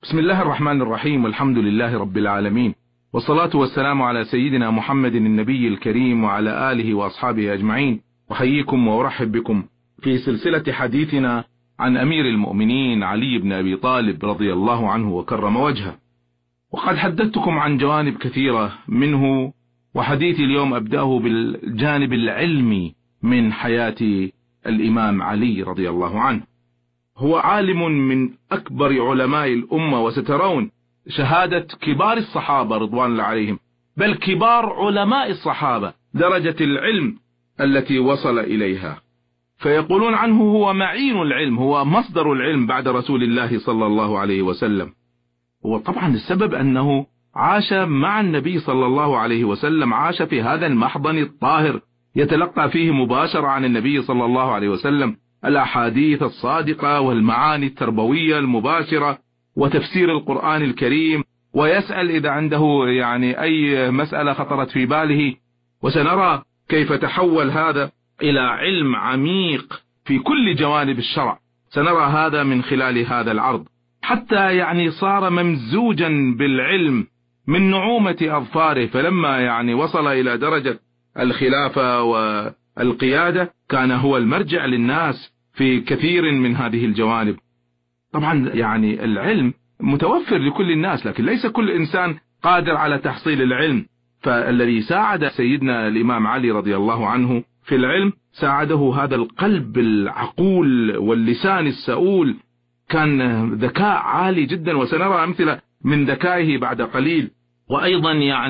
بسم الله الرحمن الرحيم، والحمد لله رب العالمين، والصلاة والسلام على سيدنا محمد النبي الكريم وعلى آله وأصحابه أجمعين. أحييكم وأرحب بكم في سلسلة حديثنا عن أمير المؤمنين علي بن أبي طالب رضي الله عنه وكرم وجهه. وقد حدثتكم عن جوانب كثيرة منه، وحديثي اليوم أبدأه بالجانب العلمي من حياة الإمام علي رضي الله عنه. هو عالم من أكبر علماء الأمة، وسترون شهادة كبار الصحابة رضوان الله عليهم، بل كبار علماء الصحابة درجة العلم التي وصل إليها. فيقولون عنه هو معين العلم، هو مصدر العلم بعد رسول الله صلى الله عليه وسلم. وطبعا السبب أنه عاش مع النبي صلى الله عليه وسلم، عاش في هذا المحضن الطاهر يتلقى فيه مباشرة عن النبي صلى الله عليه وسلم الأحاديث الصادقة والمعاني التربوية المباشرة وتفسير القرآن الكريم، ويسأل إذا عنده أي مسألة خطرت في باله. وسنرى كيف تحول هذا إلى علم عميق في كل جوانب الشرع، سنرى هذا من خلال هذا العرض، حتى صار ممزوجا بالعلم من نعومة أظفاره. فلما وصل إلى درجة الخلافة والقيادة كان هو المرجع للناس في كثير من هذه الجوانب. طبعا العلم متوفر لكل الناس، لكن ليس كل إنسان قادر على تحصيل العلم. فالذي ساعد سيدنا الإمام علي رضي الله عنه في العلم ساعده هذا القلب العقول واللسان السؤول، كان ذكاء عالي جدا، وسنرى أمثلة من ذكائه بعد قليل. وأيضا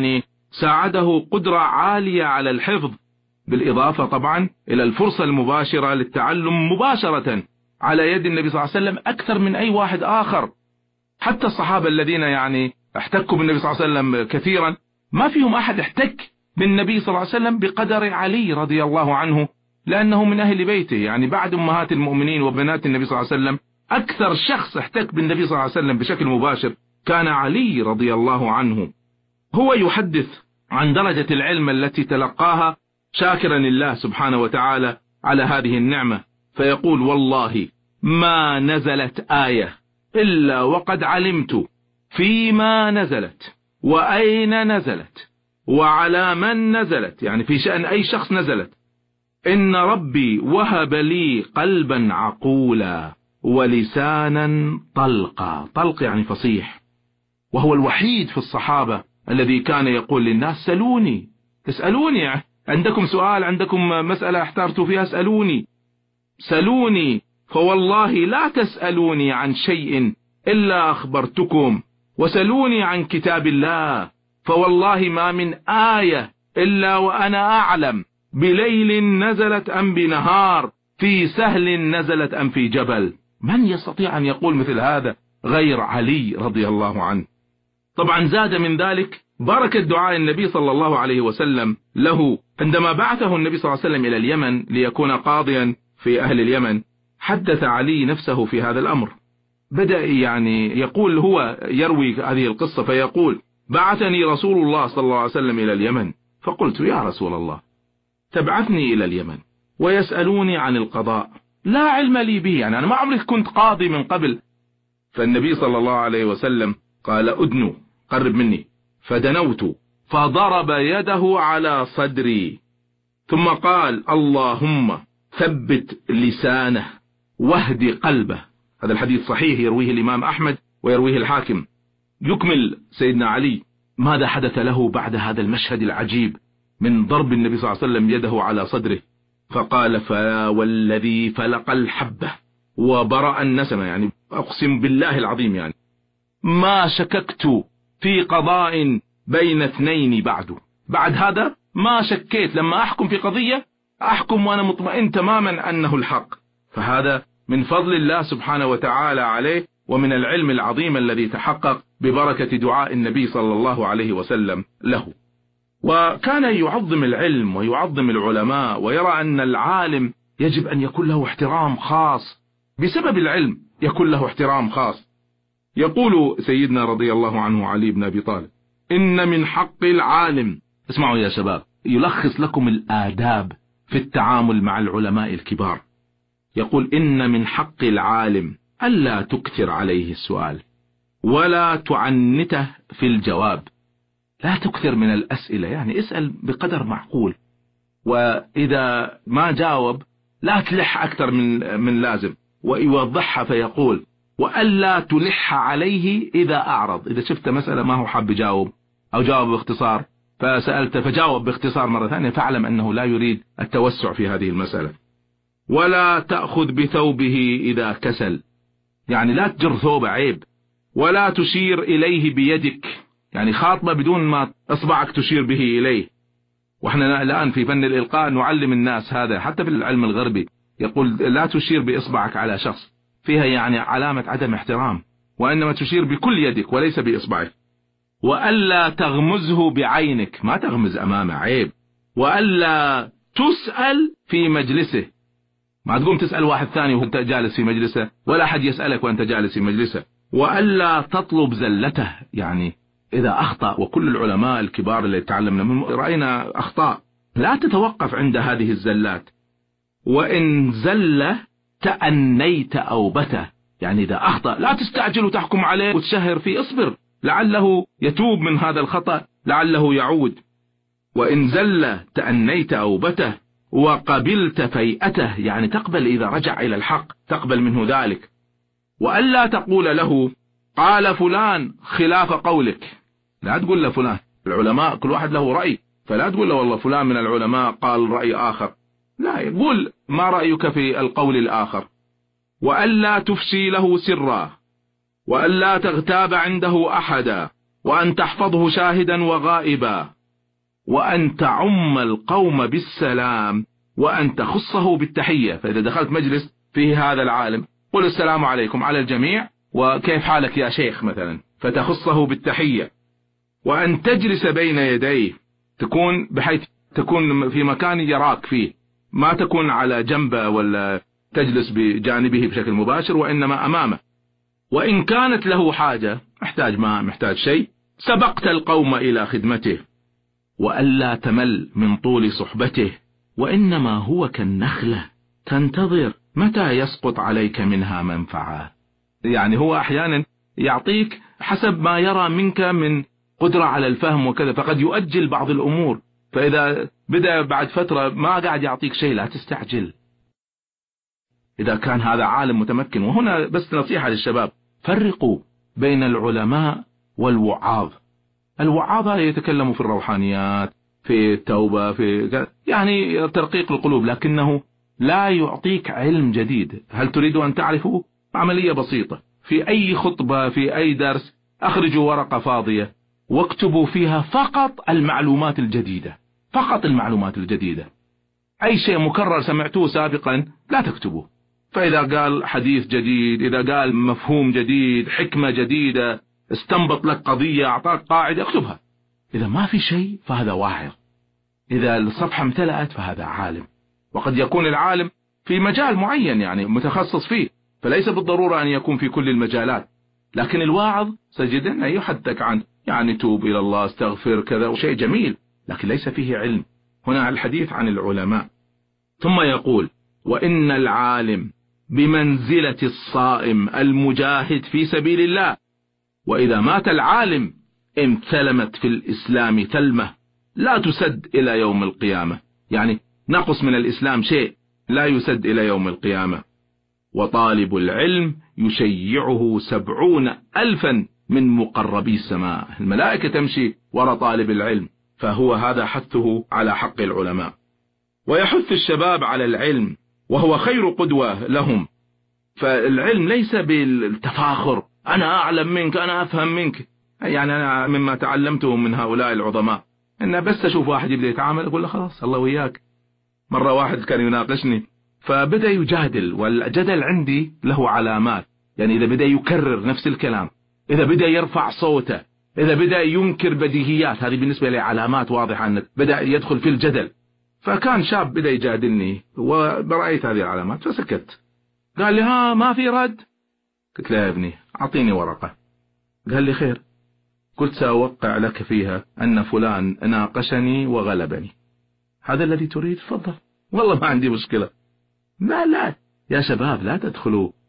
ساعده قدرة عالية على الحفظ، بالإضافة طبعا إلى الفرصة المباشرة للتعلم مباشرة على يد النبي صلى الله عليه وسلم أكثر من أي واحد آخر. حتى الصحابة الذين احتكوا بالنبي صلى الله عليه وسلم كثيرا، ما فيهم أحد احتك بالنبي صلى الله عليه وسلم بقدر علي رضي الله عنه، لأنه من أهل بيته. بعد أمهات المؤمنين وبنات النبي صلى الله عليه وسلم أكثر شخص احتك بالنبي صلى الله عليه وسلم بشكل مباشر كان علي رضي الله عنه. هو يحدث عن درجة العلم التي تلقاها شاكرا لله سبحانه وتعالى على هذه النعمة، فيقول: والله ما نزلت آية إلا وقد علمت فيما نزلت وأين نزلت وعلى من نزلت، في شأن أي شخص نزلت. إن ربي وهب لي قلبا عقولا ولسانا طلقا. طلق فصيح. وهو الوحيد في الصحابة الذي كان يقول للناس: سألوني، اسألوني، عندكم سؤال، عندكم مسألة احترتوا فيها، سألوني، فوالله لا تسألوني عن شيء إلا أخبرتكم، وسألوني عن كتاب الله، فوالله ما من آية إلا وأنا أعلم بليل نزلت أم بنهار، في سهل نزلت أم في جبل. من يستطيع أن يقول مثل هذا غير علي رضي الله عنه؟ طبعا زاد من ذلك بركة دعاء النبي صلى الله عليه وسلم له عندما بعثه النبي صلى الله عليه وسلم إلى اليمن ليكون قاضيا في أهل اليمن. حدث علي نفسه في هذا الأمر، بدأ يقول، هو يروي هذه القصة فيقول: بعثني رسول الله صلى الله عليه وسلم إلى اليمن، فقلت: يا رسول الله، تبعثني إلى اليمن ويسألوني عن القضاء، لا علم لي به، أنا ما عمري كنت قاضي من قبل. فالنبي صلى الله عليه وسلم قال: أدنو، قرب مني. فدنوت، فضرب يده على صدري، ثم قال: اللهم ثبت لسانه واهد قلبه. هذا الحديث صحيح، يرويه الإمام أحمد ويرويه الحاكم. يكمل سيدنا علي ماذا حدث له بعد هذا المشهد العجيب من ضرب النبي صلى الله عليه وسلم يده على صدره، فقال: فوالذي فلق الحبة وبرأ النسمة، أقسم بالله العظيم ما شككت في قضاء بين اثنين بعد هذا ما شكيت، لما أحكم في قضية أحكم وأنا مطمئن تماما أنه الحق. فهذا من فضل الله سبحانه وتعالى عليه، ومن العلم العظيم الذي تحقق ببركة دعاء النبي صلى الله عليه وسلم له. وكان يعظم العلم ويعظم العلماء، ويرى أن العالم يجب أن يكون له احترام خاص، بسبب العلم يكون له احترام خاص. يقول سيدنا رضي الله عنه علي بن أبي طالب: إن من حق العالم، اسمعوا يا شباب، يلخص لكم الآداب في التعامل مع العلماء الكبار. يقول: إن من حق العالم ألا تكثر عليه السؤال، ولا تعنته في الجواب. لا تكثر من الأسئلة، يعني اسأل بقدر معقول، وإذا ما جاوب لا تلح أكثر من لازم، ويوضحها فيقول: وألا تلح عليه إذا أعرض. إذا شفت مسألة ما هو حاب يجاوب أو جاوب باختصار فسألت فجاوب باختصار مرة ثانية، فاعلم أنه لا يريد التوسع في هذه المسألة. ولا تأخذ بثوبه إذا كسل، يعني لا تجر ثوبه، عيب. ولا تشير إليه بيدك، يعني خاطبه بدون ما إصبعك تشير به إليه. وإحنا الآن في فن الإلقاء نعلم الناس هذا، حتى في العلم الغربي يقول لا تشير بإصبعك على شخص، فيها يعني علامة عدم احترام، وإنما تشير بكل يدك وليس بإصبعك. وألا تغمزه بعينك، ما تغمز أمامه، عيب. وألا تسأل في مجلسه، ما تقوم تسأل واحد ثاني وانت جالس في مجلسه، ولا أحد يسألك وانت جالس في مجلسه. وألا تطلب زلته، يعني إذا أخطأ، وكل العلماء الكبار اللي تعلمنا من رأينا أخطاء، لا تتوقف عند هذه الزلات. وإن زل تأنيت أوبته، يعني إذا أخطأ لا تستعجل وتحكم عليه وتشهر فيه، اصبر لعله يتوب من هذا الخطأ، لعله يعود. وإن زل تأنيت أوبته وقبلت فيئته، يعني تقبل إذا رجع إلى الحق تقبل منه ذلك. وألا تقول له قال فلان خلاف قولك، لا تقول له فلان، العلماء كل واحد له رأي، فلا تقول له والله فلان من العلماء قال رأي آخر، لا، يقول ما رأيك في القول الآخر. وألا تفشي له سرا، وألا تغتاب عنده أحدا، وأن تحفظه شاهدا وغائبا، وأن تعم القوم بالسلام، وأن تخصه بالتحية. فإذا دخلت مجلس فيه هذا العالم قل السلام عليكم على الجميع وكيف حالك يا شيخ مثلا، فتخصه بالتحية. وأن تجلس بين يديه، تكون بحيث تكون في مكان يراك فيه، ما تكون على جنبه ولا تجلس بجانبه بشكل مباشر، وإنما أمامه. وإن كانت له حاجة، محتاج ماء محتاج شيء، سبقت القوم إلى خدمته. وألا تمل من طول صحبته، وإنما هو كالنخلة تنتظر متى يسقط عليك منها منفعة، يعني هو أحيانا يعطيك حسب ما يرى منك من قدرة على الفهم وكذا، فقد يؤجل بعض الأمور، فإذا بدأ بعد فترة ما قاعد يعطيك شيء لا تستعجل إذا كان هذا عالم متمكن. وهنا بس نصيحة للشباب، فرقوا بين العلماء والوعاظ. الوعاظ يتكلم في الروحانيات، في التوبة، في يعني ترقيق القلوب، لكنه لا يعطيك علم جديد. هل تريد أن تعرفه؟ عملية بسيطة، في أي خطبة في أي درس أخرجوا ورقة فاضية واكتبوا فيها فقط المعلومات الجديدة، فقط المعلومات الجديدة. أي شيء مكرر سمعتوه سابقا لا تكتبوه. فإذا قال حديث جديد، إذا قال مفهوم جديد، حكمة جديدة، استنبط لك قضية، أعطاك قاعدة، اكتبها. إذا ما في شيء فهذا واعظ، إذا الصفحة امتلأت فهذا عالم. وقد يكون العالم في مجال معين يعني متخصص فيه، فليس بالضرورة أن يكون في كل المجالات. لكن الواعظ سجد أنه يحدثك عن يعني توب إلى الله، استغفر كذا، وشيء جميل، لكن ليس فيه علم. هنا الحديث عن العلماء. ثم يقول: وإن العالم بمنزلة الصائم المجاهد في سبيل الله، وإذا مات العالم امتلمت في الإسلام تلمة لا تسد إلى يوم القيامة، يعني نقص من الإسلام شيء لا يسد إلى يوم القيامة. وطالب العلم يشيعه 70,000 من مقربي السماء، الملائكة تمشي وراء طالب العلم، فهو هذا حثه على حق العلماء. ويحث الشباب على العلم وهو خير قدوة لهم. فالعلم ليس بالتفاخر، أنا أعلم منك، أنا أفهم منك، يعني أنا مما تعلمته من هؤلاء العظماء إن بس أشوف واحد يبدأ يتعامل أقول له خلاص الله وياك. مرة واحد كان يناقشني فبدأ يجادل، والجدل عندي له علامات، يعني إذا بدأ يكرر نفس الكلام، إذا بدأ يرفع صوته، إذا بدأ ينكر بديهيات، هذه بالنسبة لي علامات واضحة أنه بدأ يدخل في الجدل. فكان شاب بدأ يجادلني وبرأيت هذه العلامات فسكت. قال لي ها ما في رد؟ قلت له يا ابني أعطيني ورقة. قال لي خير. قلت سأوقع لك فيها أن فلان ناقشني وغلبني. هذا الذي تريد؟ تفضل، والله ما عندي مشكلة. لا يا شباب لا تدخلوا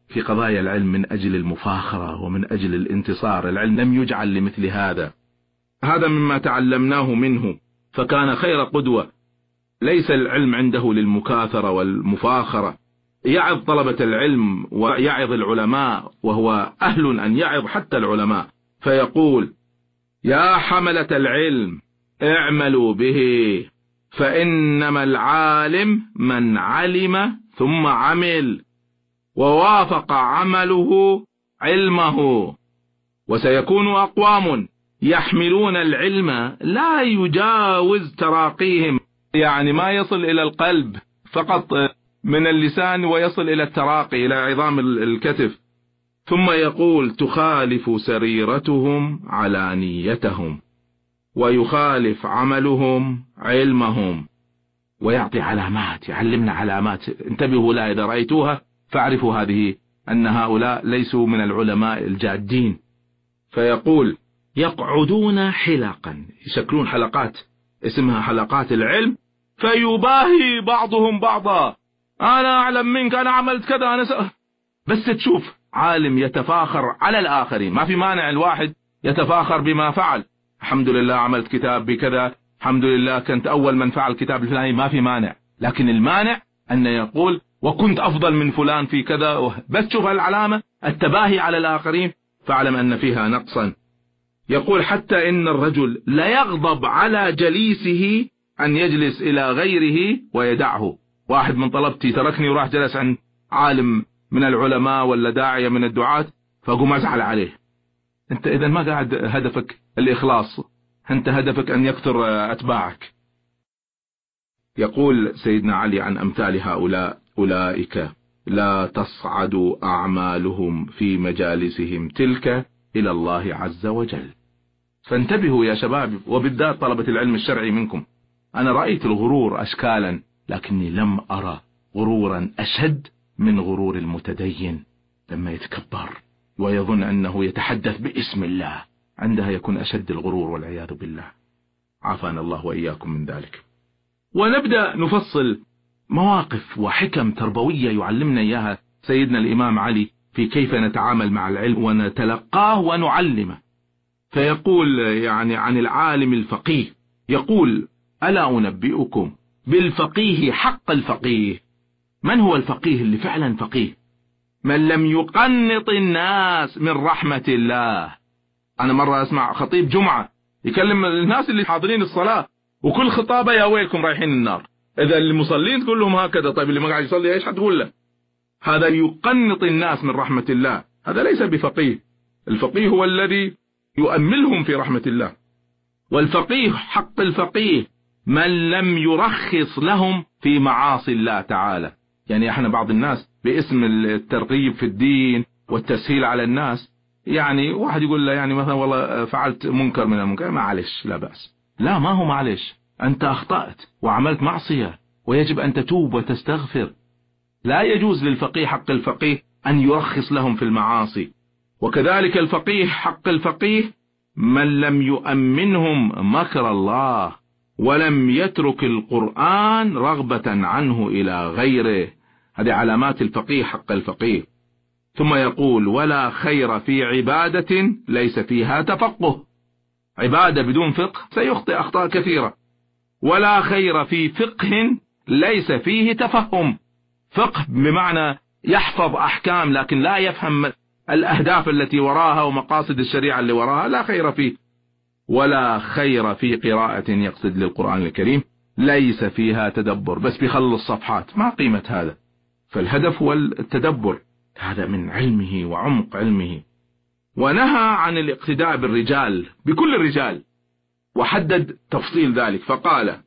في قضايا العلم من أجل المفاخرة ومن أجل الانتصار. العلم لم يجعل لمثل هذا. هذا مما تعلمناه منه، فكان خير قدوة. ليس العلم عنده للمكاثرة والمفاخرة، يعظ طلبة العلم ويعظ العلماء، وهو أهل أن يعظ حتى العلماء، فيقول: يا حملة العلم اعملوا به، فإنما العالم من علم ثم عمل ووافق عمله علمه، وسيكون أقوام يحملون العلم لا يجاوز تراقيهم، يعني ما يصل إلى القلب فقط من اللسان ويصل إلى التراقي إلى عظام الكتف. ثم يقول: تخالف سريرتهم علانيتهم ويخالف عملهم علمهم. ويعطي علامات، يعلمنا علامات، انتبهوا لها إذا رأيتوها فاعرفوا هذه أن هؤلاء ليسوا من العلماء الجادين. فيقول: يقعدون حلقا، يشكلون حلقات اسمها حلقات العلم، فيباهي بعضهم بعضا، أنا أعلم منك، أنا عملت كذا، بس تشوف عالم يتفاخر على الآخرين. ما في مانع الواحد يتفاخر بما فعل، الحمد لله عملت كتاب بكذا، الحمد لله كنت أول من فعل كتاب الفلاني، ما في مانع. لكن المانع أن يقول وكنت أفضل من فلان في كذا، بس تشوف العلامة التباهي على الآخرين فاعلم أن فيها نقصا. يقول: حتى إن الرجل لا يغضب على جليسه أن يجلس إلى غيره ويدعه. واحد من طلبتي تركني وراح جلس عن عالم من العلماء ولا داعية من الدعاة، فأقوم أزعل عليه. أنت إذا ما قاعد هدفك الإخلاص، أنت هدفك أن يكثر أتباعك. يقول سيدنا علي عن أمثال هؤلاء: أولئك لا تصعد أعمالهم في مجالسهم تلك إلى الله عز وجل. فانتبهوا يا شباب، وبالذات طلبة العلم الشرعي منكم. أنا رأيت الغرور أشكالا، لكني لم أرى غرورا أشد من غرور المتدين لما يتكبر ويظن أنه يتحدث باسم الله، عندها يكون أشد الغرور والعياذ بالله. عافانا الله وإياكم من ذلك. ونبدأ نفصل مواقف وحكم تربوية يعلمنا إياها سيدنا الإمام علي في كيف نتعامل مع العلم ونتلقاه ونعلمه. فيقول يعني عن العالم الفقيه، يقول: ألا أنبئكم بالفقيه حق الفقيه. من هو الفقيه اللي فعلا فقيه؟ من لم يقنط الناس من رحمة الله. أنا مرة أسمع خطيب جمعة يكلم الناس اللي حاضرين الصلاة، وكل خطابة: يا ويلكم رايحين النار. إذا المصلين تقول لهم هكذا، طيب اللي ما قاعد يصلي إيش حتقول له؟ هذا يقنط الناس من رحمة الله، هذا ليس بفقيه. الفقيه هو الذي يؤملهم في رحمة الله. والفقيه حق الفقيه من لم يرخص لهم في معاصي الله تعالى. يعني احنا بعض الناس باسم الترغيب في الدين والتسهيل على الناس، يعني واحد يقول له يعني مثلا والله فعلت منكر من المنكر، معلش لا بأس. لا، ما هو معلش، أنت أخطأت وعملت معصية ويجب أن تتوب وتستغفر. لا يجوز للفقيه حق الفقيه أن يرخص لهم في المعاصي. وكذلك الفقيه حق الفقيه من لم يؤمنهم مكر الله ولم يترك القرآن رغبة عنه إلى غيره. هذه علامات الفقيه حق الفقيه. ثم يقول: ولا خير في عبادة ليس فيها تفقه. عبادة بدون فقه سيخطئ أخطاء كثيرة. ولا خير في فقه ليس فيه تفهم. فقه بمعنى يحفظ أحكام لكن لا يفهم الأهداف التي وراها ومقاصد الشريعة اللي وراها، لا خير فيه. ولا خير في قراءة، يقصد للقرآن الكريم، ليس فيها تدبر، بس بيخلص صفحات، ما قيمة هذا. فالهدف هو التدبر، هذا من علمه وعمق علمه. ونهى عن الاقتداء بالرجال، بكل الرجال، وحدد تفصيل ذلك فقال: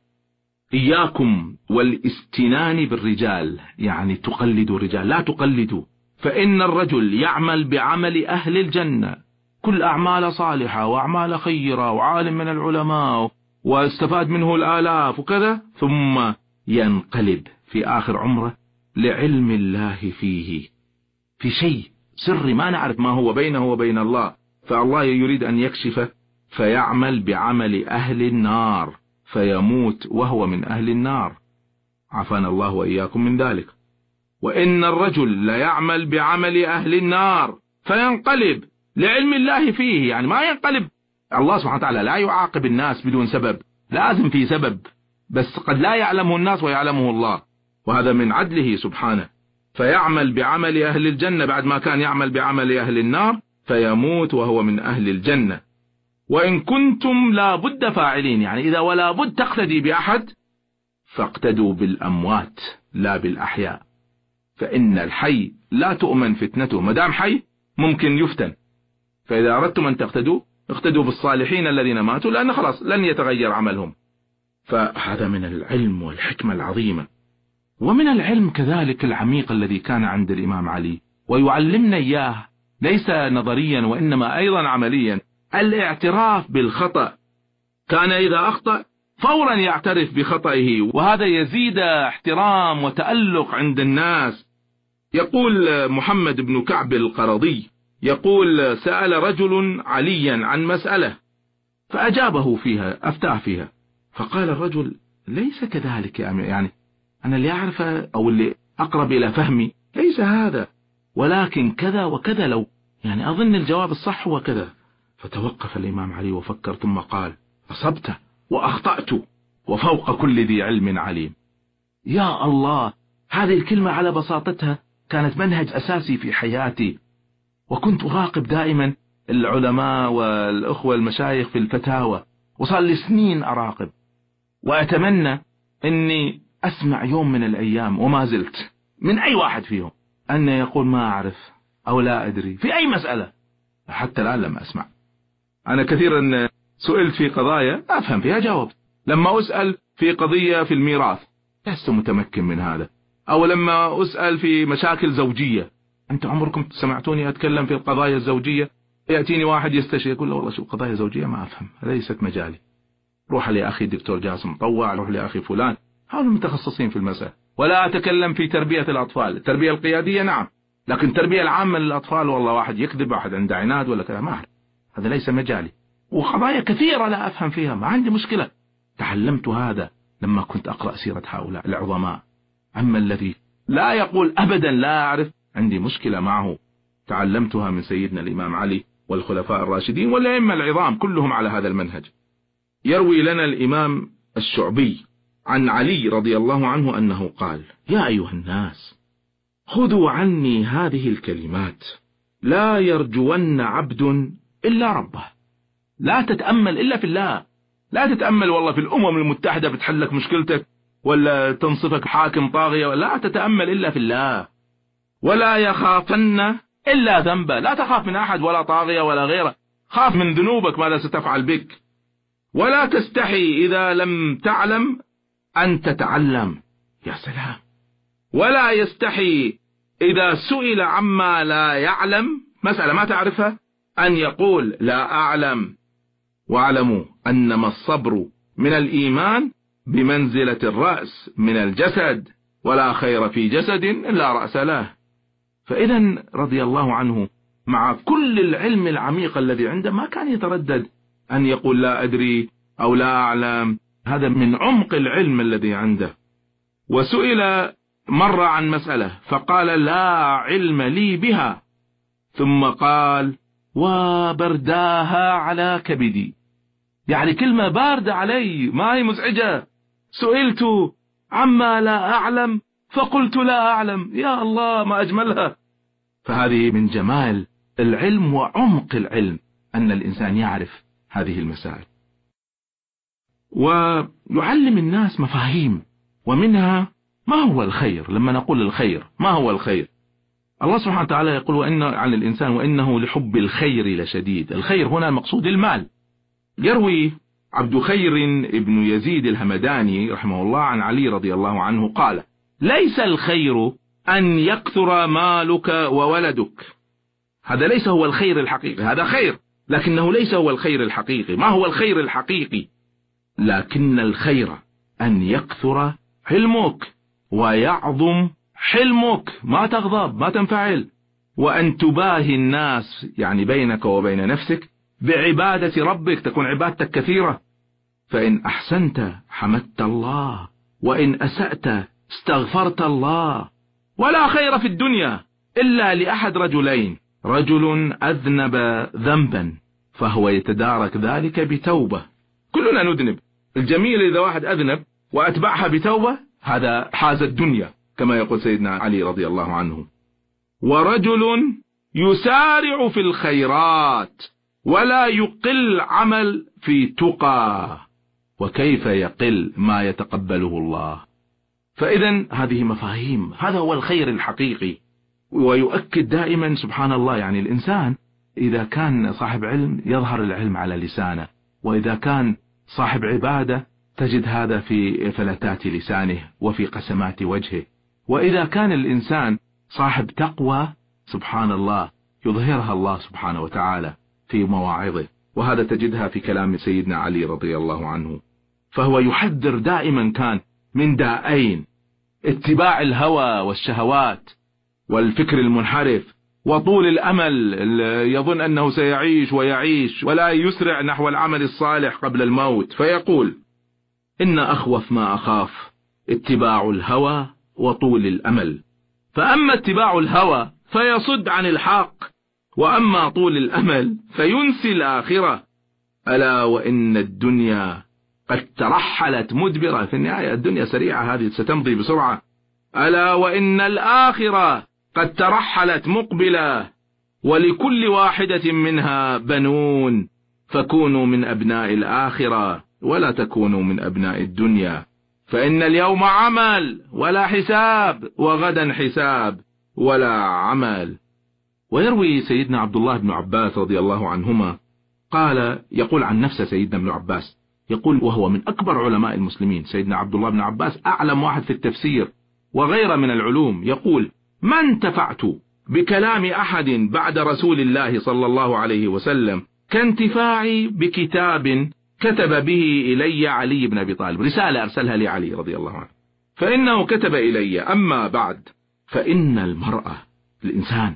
إياكم والاستنان بالرجال، يعني تقلدوا الرجال، لا تقلدوا، فإن الرجل يعمل بعمل أهل الجنة، كل أعمال صالحة وأعمال خيرة وعالم من العلماء واستفاد منه الآلاف وكذا، ثم ينقلب في آخر عمره لعلم الله فيه، في شيء سري ما نعرف ما هو بينه وبين الله، فالله يريد أن يكشفه، فيعمل بعمل أهل النار فيموت وهو من أهل النار. عافانا الله وإياكم من ذلك. وإن الرجل ليعمل بعمل أهل النار فينقلب لعلم الله فيه، يعني ما ينقلب. الله سبحانه وتعالى لا يعاقب الناس بدون سبب، لازم في سبب، بس قد لا يعلمه الناس ويعلمه الله، وهذا من عدله سبحانه. فيعمل بعمل أهل الجنة بعد ما كان يعمل بعمل أهل النار، فيموت وهو من أهل الجنة. وإن كنتم لا بد فاعلين، يعني إذا ولا بد تقتدي بأحد فاقتدوا بالأموات لا بالأحياء، فإن الحي لا تؤمن فتنته، مدام حي ممكن يفتن. فإذا أردتم أن تقتدوا اقتدوا بالصالحين الذين ماتوا، لأن خلاص لن يتغير عملهم. فهذا من العلم والحكمة العظيمة، ومن العلم كذلك العميق الذي كان عند الإمام علي، ويعلمنا إياه ليس نظريا وإنما أيضا عمليا، الاعتراف بالخطأ. كان إذا أخطأ فورا يعترف بخطئه، وهذا يزيد احترام وتألق عند الناس. يقول محمد بن كعب القرضي يقول: سأل رجل عليا عن مسألة فأجابه فيها، أفتاه فيها، فقال الرجل: ليس كذلك يا أمير، يعني أنا اللي أعرف أو اللي أقرب إلى فهمي ليس هذا، ولكن كذا وكذا، لو يعني أظن الجواب الصح هو كذا. فتوقف الإمام علي وفكر ثم قال: أصبت وأخطأت وفوق كل ذي علم عليم. يا الله، هذه الكلمة على بساطتها كانت منهج أساسي في حياتي، وكنت أراقب دائما العلماء والأخوة المشايخ في الفتاوى، وصار لي سنين أراقب، وأتمنى أني أسمع يوم من الأيام وما زلت من أي واحد فيهم أن يقول ما أعرف أو لا أدري في أي مسألة. حتى الآن لم أسمع. أنا كثيرا سئلت في قضايا أفهم فيها جاوبت، لما أسأل في قضية في الميراث لست متمكن من هذا، أو لما أسأل في مشاكل زوجية، أنت عمركم سمعتوني أتكلم في القضايا الزوجية؟ يأتيني واحد يستشير يقول له والله شو قضايا زوجية ما أفهم، ليست مجالي، روح لأخي الدكتور جاسم طوع، روح لأخي فلان، هؤلاء المتخصصين في المسألة. ولا أتكلم في تربية الأطفال، التربية القيادية نعم، لكن التربية العامة للأطفال والله واحد يكذب، واحد عنده عناد ولا كذا، ما أعرف، هذا ليس مجالي. وقضايا كثيرة لا أفهم فيها، ما عندي مشكلة. تعلمت هذا لما كنت أقرأ سيرة هؤلاء العظماء. أما الذي لا يقول أبدا لا أعرف، عندي مشكلة معه. تعلمتها من سيدنا الإمام علي والخلفاء الراشدين والأئمة العظام كلهم على هذا المنهج. يروي لنا الإمام الشعبي عن علي رضي الله عنه أنه قال: يا أيها الناس خذوا عني هذه الكلمات، لا يرجون عبد إلا ربه. لا تتأمل إلا في الله، لا تتأمل والله في الأمم المتحدة بتحلك مشكلتك ولا تنصفك حاكم طاغية، لا تتأمل إلا في الله. ولا يخافن إلا ذنبه، لا تخاف من أحد ولا طاغية ولا غيره، خاف من ذنوبك ماذا ستفعل بك. ولا تستحي إذا لم تعلم أن تتعلم، يا سلام. ولا يستحي إذا سئل عما لا يعلم، مسألة ما تعرفها، أن يقول لا أعلم. واعلموا أنما الصبر من الإيمان بمنزلة الرأس من الجسد، ولا خير في جسد إلا رأس له. فإذا رضي الله عنه مع كل العلم العميق الذي عنده ما كان يتردد أن يقول لا أدري أو لا أعلم، هذا من عمق العلم الذي عنده. وسئل مرة عن مسألة فقال لا علم لي بها، ثم قال وبرداها على كبدي، يعني كلمة باردة علي ما هي مزعجة. سئلت عما لا أعلم فقلت لا أعلم، يا الله ما أجملها. فهذه من جمال العلم وعمق العلم أن الإنسان يعرف هذه المسائل، ويعلم الناس مفاهيم، ومنها ما هو الخير. لما نقول الخير ما هو الخير؟ الله سبحانه وتعالى يقول وإن عن الإنسان وإنه لحب الخير لشديد. الخير هنا المقصود المال. يروي عبد خير ابن يزيد الهمداني رحمه الله عن علي رضي الله عنه قال ليس الخير أن يكثر مالك وولدك، هذا ليس هو الخير الحقيقي، هذا خير لكنه ليس هو الخير الحقيقي. ما هو الخير الحقيقي؟ لكن الخير أن يكثر حلمك ويعظم حلمك، ما تغضب ما تنفعل، وأن تباهي الناس يعني بينك وبين نفسك بعبادة ربك، تكون عبادتك كثيرة. فإن أحسنت حمدت الله، وإن أسأت استغفرت الله. ولا خير في الدنيا إلا لأحد رجلين: رجل أذنب ذنبا فهو يتدارك ذلك بتوبة. كلنا نذنب، الجميل إذا واحد أذنب وأتبعها بتوبة هذا حاز الدنيا كما يقول سيدنا علي رضي الله عنه. ورجل يسارع في الخيرات ولا يقل عمل في تقى، وكيف يقل ما يتقبله الله. فإذا هذه مفاهيم، هذا هو الخير الحقيقي. ويؤكد دائما سبحان الله، يعني الإنسان إذا كان صاحب علم يظهر العلم على لسانه، وإذا كان صاحب عبادة تجد هذا في فلتات لسانه وفي قسمات وجهه، وإذا كان الإنسان صاحب تقوى سبحان الله يظهرها الله سبحانه وتعالى في مواعظه، وهذا تجدها في كلام سيدنا علي رضي الله عنه. فهو يحذر دائما كان من دائين: اتباع الهوى والشهوات والفكر المنحرف وطول الأمل، يظن أنه سيعيش ويعيش ولا يسرع نحو العمل الصالح قبل الموت. فيقول: إن أخوف ما أخاف اتباع الهوى وطول الأمل، فأما اتباع الهوى فيصد عن الحق، وأما طول الأمل فينسي الآخرة. ألا وإن الدنيا قد ترحلت مدبرة. في النهاية الدنيا سريعة، هذه ستمضي بسرعة. ألا وإن الآخرة قد ترحلت مقبلة، ولكل واحدة منها بنون، فكونوا من أبناء الآخرة ولا تكونوا من أبناء الدنيا، فإن اليوم عمل ولا حساب، وغدا حساب ولا عمل. ويروي سيدنا عبد الله بن عباس رضي الله عنهما قال، يقول عن نفسه سيدنا ابن عباس، يقول وهو من أكبر علماء المسلمين، سيدنا عبد الله بن عباس أعلم واحد في التفسير وغيره من العلوم، يقول: ما انتفعت بكلام أحد بعد رسول الله صلى الله عليه وسلم كانتفاعي بكتاب كتب به إلي علي بن أبي طالب، رسالة أرسلها لعلي رضي الله عنه، فإنه كتب إلي: أما بعد، فإن المرأة الإنسان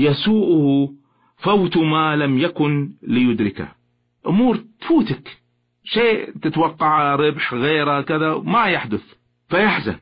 يسوءه فوت ما لم يكن ليدركه. أمور تفوتك، شيء تتوقع ربح غيره كذا ما يحدث فيحزن.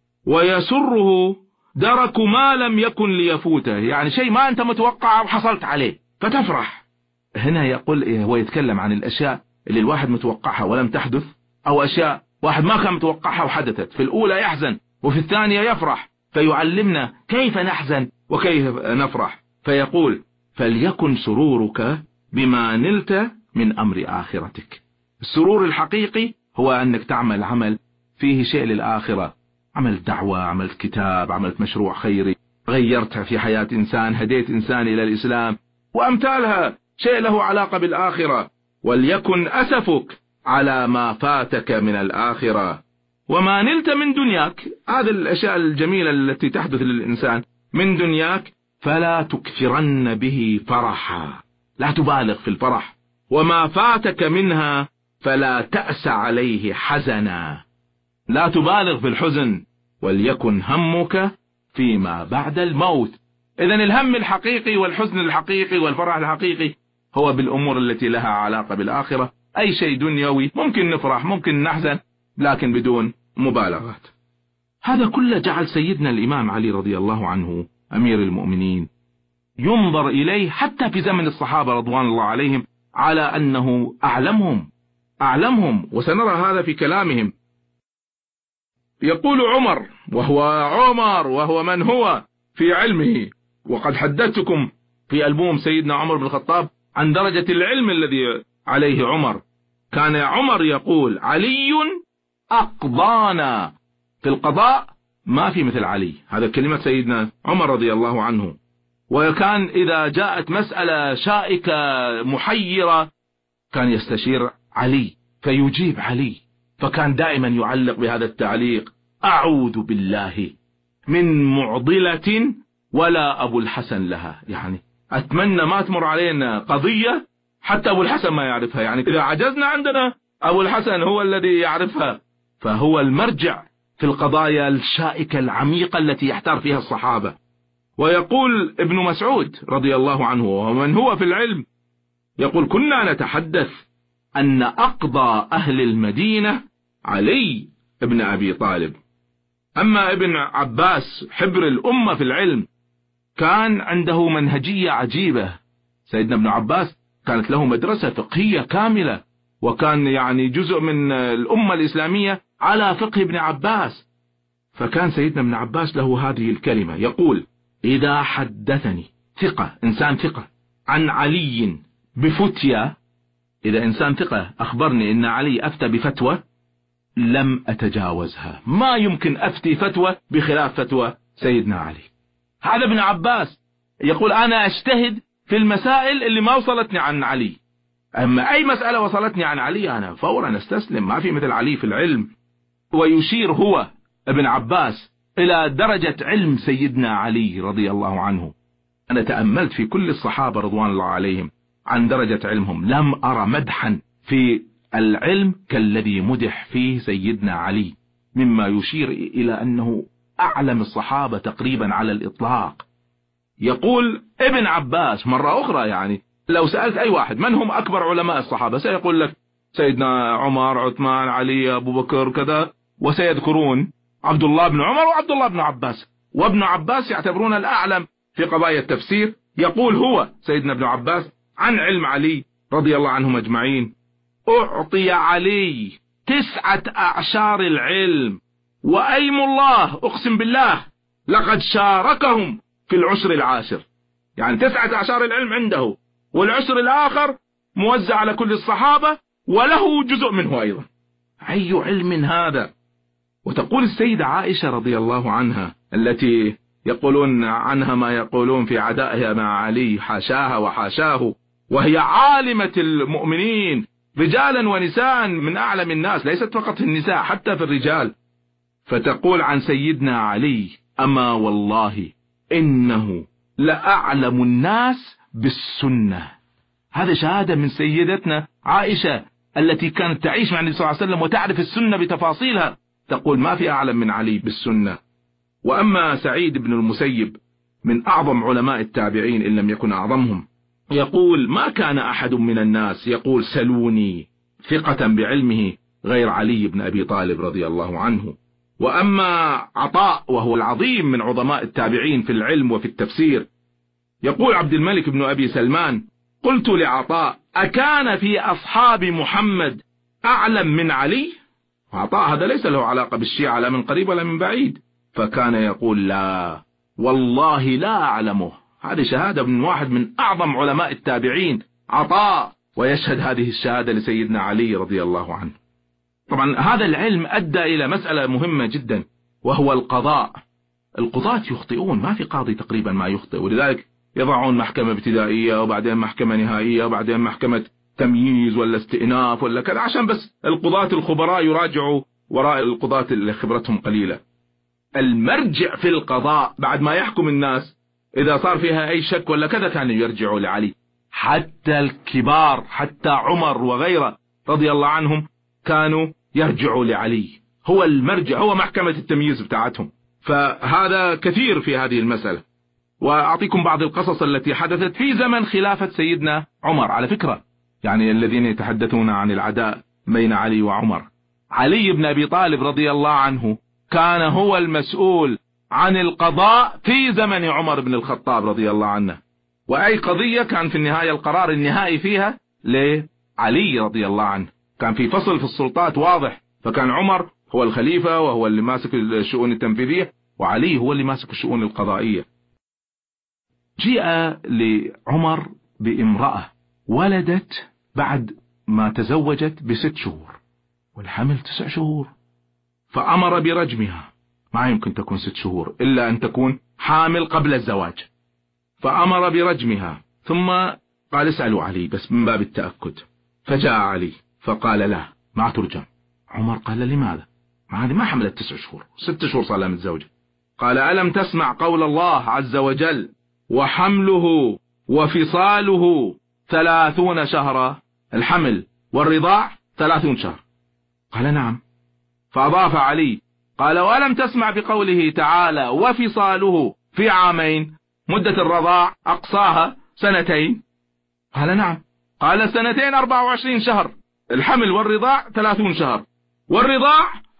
ويسره درك ما لم يكن ليفوته، يعني شيء ما أنت متوقع وحصلت عليه فتفرح. هنا يقول هو يتكلم عن الأشياء اللي الواحد متوقعها ولم تحدث، أو أشياء واحد ما كان متوقعها وحدثت. في الأولى يحزن وفي الثانية يفرح، فيعلمنا كيف نحزن وكيف نفرح. فيقول: فليكن سرورك بما نلت من أمر آخرتك. السرور الحقيقي هو أنك تعمل عمل فيه شيء للآخرة، عملت دعوة، عملت كتاب، عملت مشروع خيري، غيرت في حياة إنسان، هديت إنسان إلى الإسلام وأمثالها، شيء له علاقة بالآخرة. وليكن أسفك على ما فاتك من الآخرة وما نلت من دنياك، هذه الأشياء الجميلة التي تحدث للإنسان من دنياك، فلا تكثرن به فرحا، لا تبالغ في الفرح. وما فاتك منها فلا تأس عليه حزنا، لا تبالغ في الحزن. وليكن همك فيما بعد الموت. إذن الهم الحقيقي والحزن الحقيقي والفرح الحقيقي هو بالأمور التي لها علاقة بالآخرة. أي شيء دنيوي ممكن نفرح ممكن نحزن، لكن بدون مبالغات. هذا كله جعل سيدنا الإمام علي رضي الله عنه أمير المؤمنين ينظر إليه حتى في زمن الصحابة رضوان الله عليهم على أنه أعلمهم، وسنرى هذا في كلامهم. يقول عمر، وهو من هو في علمه، وقد حدثتكم في ألبوم سيدنا عمر بن الخطاب عن درجة العلم الذي عليه عمر. كان عمر يقول: علي أقضانا، في القضاء ما في مثل علي. هذا كلمة سيدنا عمر رضي الله عنه. وكان إذا جاءت مسألة شائكة محيرة كان يستشير علي فيجيب علي، فكان دائما يعلق بهذا التعليق: أعوذ بالله من معضلة ولا أبو الحسن لها، يعني أتمنى ما تمر علينا قضية حتى أبو الحسن ما يعرفها، يعني إذا عجزنا عندنا أبو الحسن هو الذي يعرفها. فهو المرجع في القضايا الشائكة العميقة التي يحتار فيها الصحابة. ويقول ابن مسعود رضي الله عنه ومن هو في العلم، يقول: كنا نتحدث أن أقضى أهل المدينة علي ابن أبي طالب، أما ابن عباس حبر الأمة في العلم كان عنده منهجية عجيبة. سيدنا ابن عباس كانت له مدرسة فقهية كاملة، وكان يعني جزء من الأمة الإسلامية على فقه ابن عباس. فكان سيدنا ابن عباس له هذه الكلمة، يقول: إذا حدثني ثقة، إنسان ثقة، عن علي بفتيا، إذا إنسان ثقة أخبرني إن علي أفتى بفتوى لم أتجاوزها، ما يمكن أفتي فتوى بخلاف فتوى سيدنا علي. هذا ابن عباس يقول: أنا أجتهد في المسائل اللي ما وصلتني عن علي، أما أي مسألة وصلتني عن علي أنا فورا أستسلم، ما في مثل علي في العلم. ويشير هو ابن عباس إلى درجة علم سيدنا علي رضي الله عنه. أنا تأملت في كل الصحابة رضوان الله عليهم عن درجة علمهم، لم أرى مدحا في العلم كالذي مدح فيه سيدنا علي، مما يشير إلى أنه أعلم الصحابة تقريبا على الإطلاق. يقول ابن عباس مرة أخرى، يعني لو سألت أي واحد من هم أكبر علماء الصحابة سيقول لك سيدنا عمر، عثمان، علي، أبو بكر كذا، وسيذكرون عبد الله بن عمر وعبد الله بن عباس، وابن عباس يعتبرون الأعلم في قضايا التفسير. يقول هو سيدنا ابن عباس عن علم علي رضي الله عنهم أجمعين: أعطي علي 9 أعشار العلم، وأيم الله أقسم بالله لقد شاركهم في العشر العاشر. يعني 9 أعشار العلم عنده، والعشر الآخر موزع على كل الصحابة وله جزء منه أيضا. أي علم هذا! وتقول السيدة عائشة رضي الله عنها التي يقولون عنها ما يقولون في عدائها مع علي، حاشاها وحاشاه، وهي عالمة المؤمنين رجالا ونساء من أعلم الناس، ليست فقط النساء حتى في الرجال. فتقول عن سيدنا علي: أما والله إنه لأعلم الناس بالسنة. هذا شهادة من سيدتنا عائشة التي كانت تعيش مع النبي صلى الله عليه وسلم وتعرف السنة بتفاصيلها، تقول ما في أعلم من علي بالسنة. وأما سعيد بن المسيب من أعظم علماء التابعين إن لم يكن أعظمهم، يقول: ما كان أحد من الناس يقول سلوني ثقة بعلمه غير علي بن أبي طالب رضي الله عنه. وأما عطاء وهو العظيم من عظماء التابعين في العلم وفي التفسير، يقول عبد الملك بن أبي سلمان: قلت لعطاء: أكان في أصحاب محمد أعلم من علي؟ عطاء هذا ليس له علاقة بالشيعة لا من قريب ولا من بعيد، فكان يقول: لا والله لا أعلمه. هذه شهادة من واحد من أعظم علماء التابعين عطاء، ويشهد هذه الشهادة لسيدنا علي رضي الله عنه. طبعا هذا العلم أدى إلى مسألة مهمة جدا، وهو القضاء. القضاة يخطئون، ما في قاضي تقريبا ما يخطئ، ولذلك يضعون محكمة ابتدائية وبعدين محكمة نهائية وبعدين محكمة تمييز ولا استئناف ولا كذا، عشان بس القضاة الخبراء يراجعوا وراء القضاة اللي خبرتهم قليلة. المرجع في القضاء بعد ما يحكم الناس إذا صار فيها أي شك ولا كذا كانوا يرجعوا لعلي. حتى الكبار، حتى عمر وغيره رضي الله عنهم كانوا يرجعوا لعلي، هو المرجع، هو محكمة التمييز بتاعتهم. فهذا كثير في هذه المسألة. وأعطيكم بعض القصص التي حدثت في زمن خلافة سيدنا عمر. على فكرة يعني الذين يتحدثون عن العداء بين علي وعمر، علي بن أبي طالب رضي الله عنه كان هو المسؤول عن القضاء في زمن عمر بن الخطاب رضي الله عنه، وأي قضية كان في النهاية القرار النهائي فيها لعلي رضي الله عنه. كان في فصل في السلطات واضح، فكان عمر هو الخليفة وهو اللي ماسك الشؤون التنفيذية، وعلي هو اللي ماسك الشؤون القضائية. جاء لعمر بامرأة ولدت بعد ما تزوجت ب6 شهور، والحمل 9 شهور، فأمر برجمها. ما يمكن تكون 6 شهور إلا أن تكون حامل قبل الزواج، فأمر برجمها. ثم قال: اسألوا علي بس من باب التأكد. فجاء علي فقال: لا ما ترجم. عمر قال: لماذا؟ هذه ما حملت 9 شهور، 6 شهور صار لها متزوجة. قال: ألم تسمع قول الله عز وجل: وحمله وفصاله 30 شهرا، الحمل والرضاع 30 شهر. قال: نعم. فأضاف علي قال: وألم تسمع بقوله تعالى: وفصاله في 2 عام، مدة الرضاع أقصاها 2 سنين؟ قال: نعم. قال: 2 24 شهر، الحمل والرضاع 30 شهر، والرضاع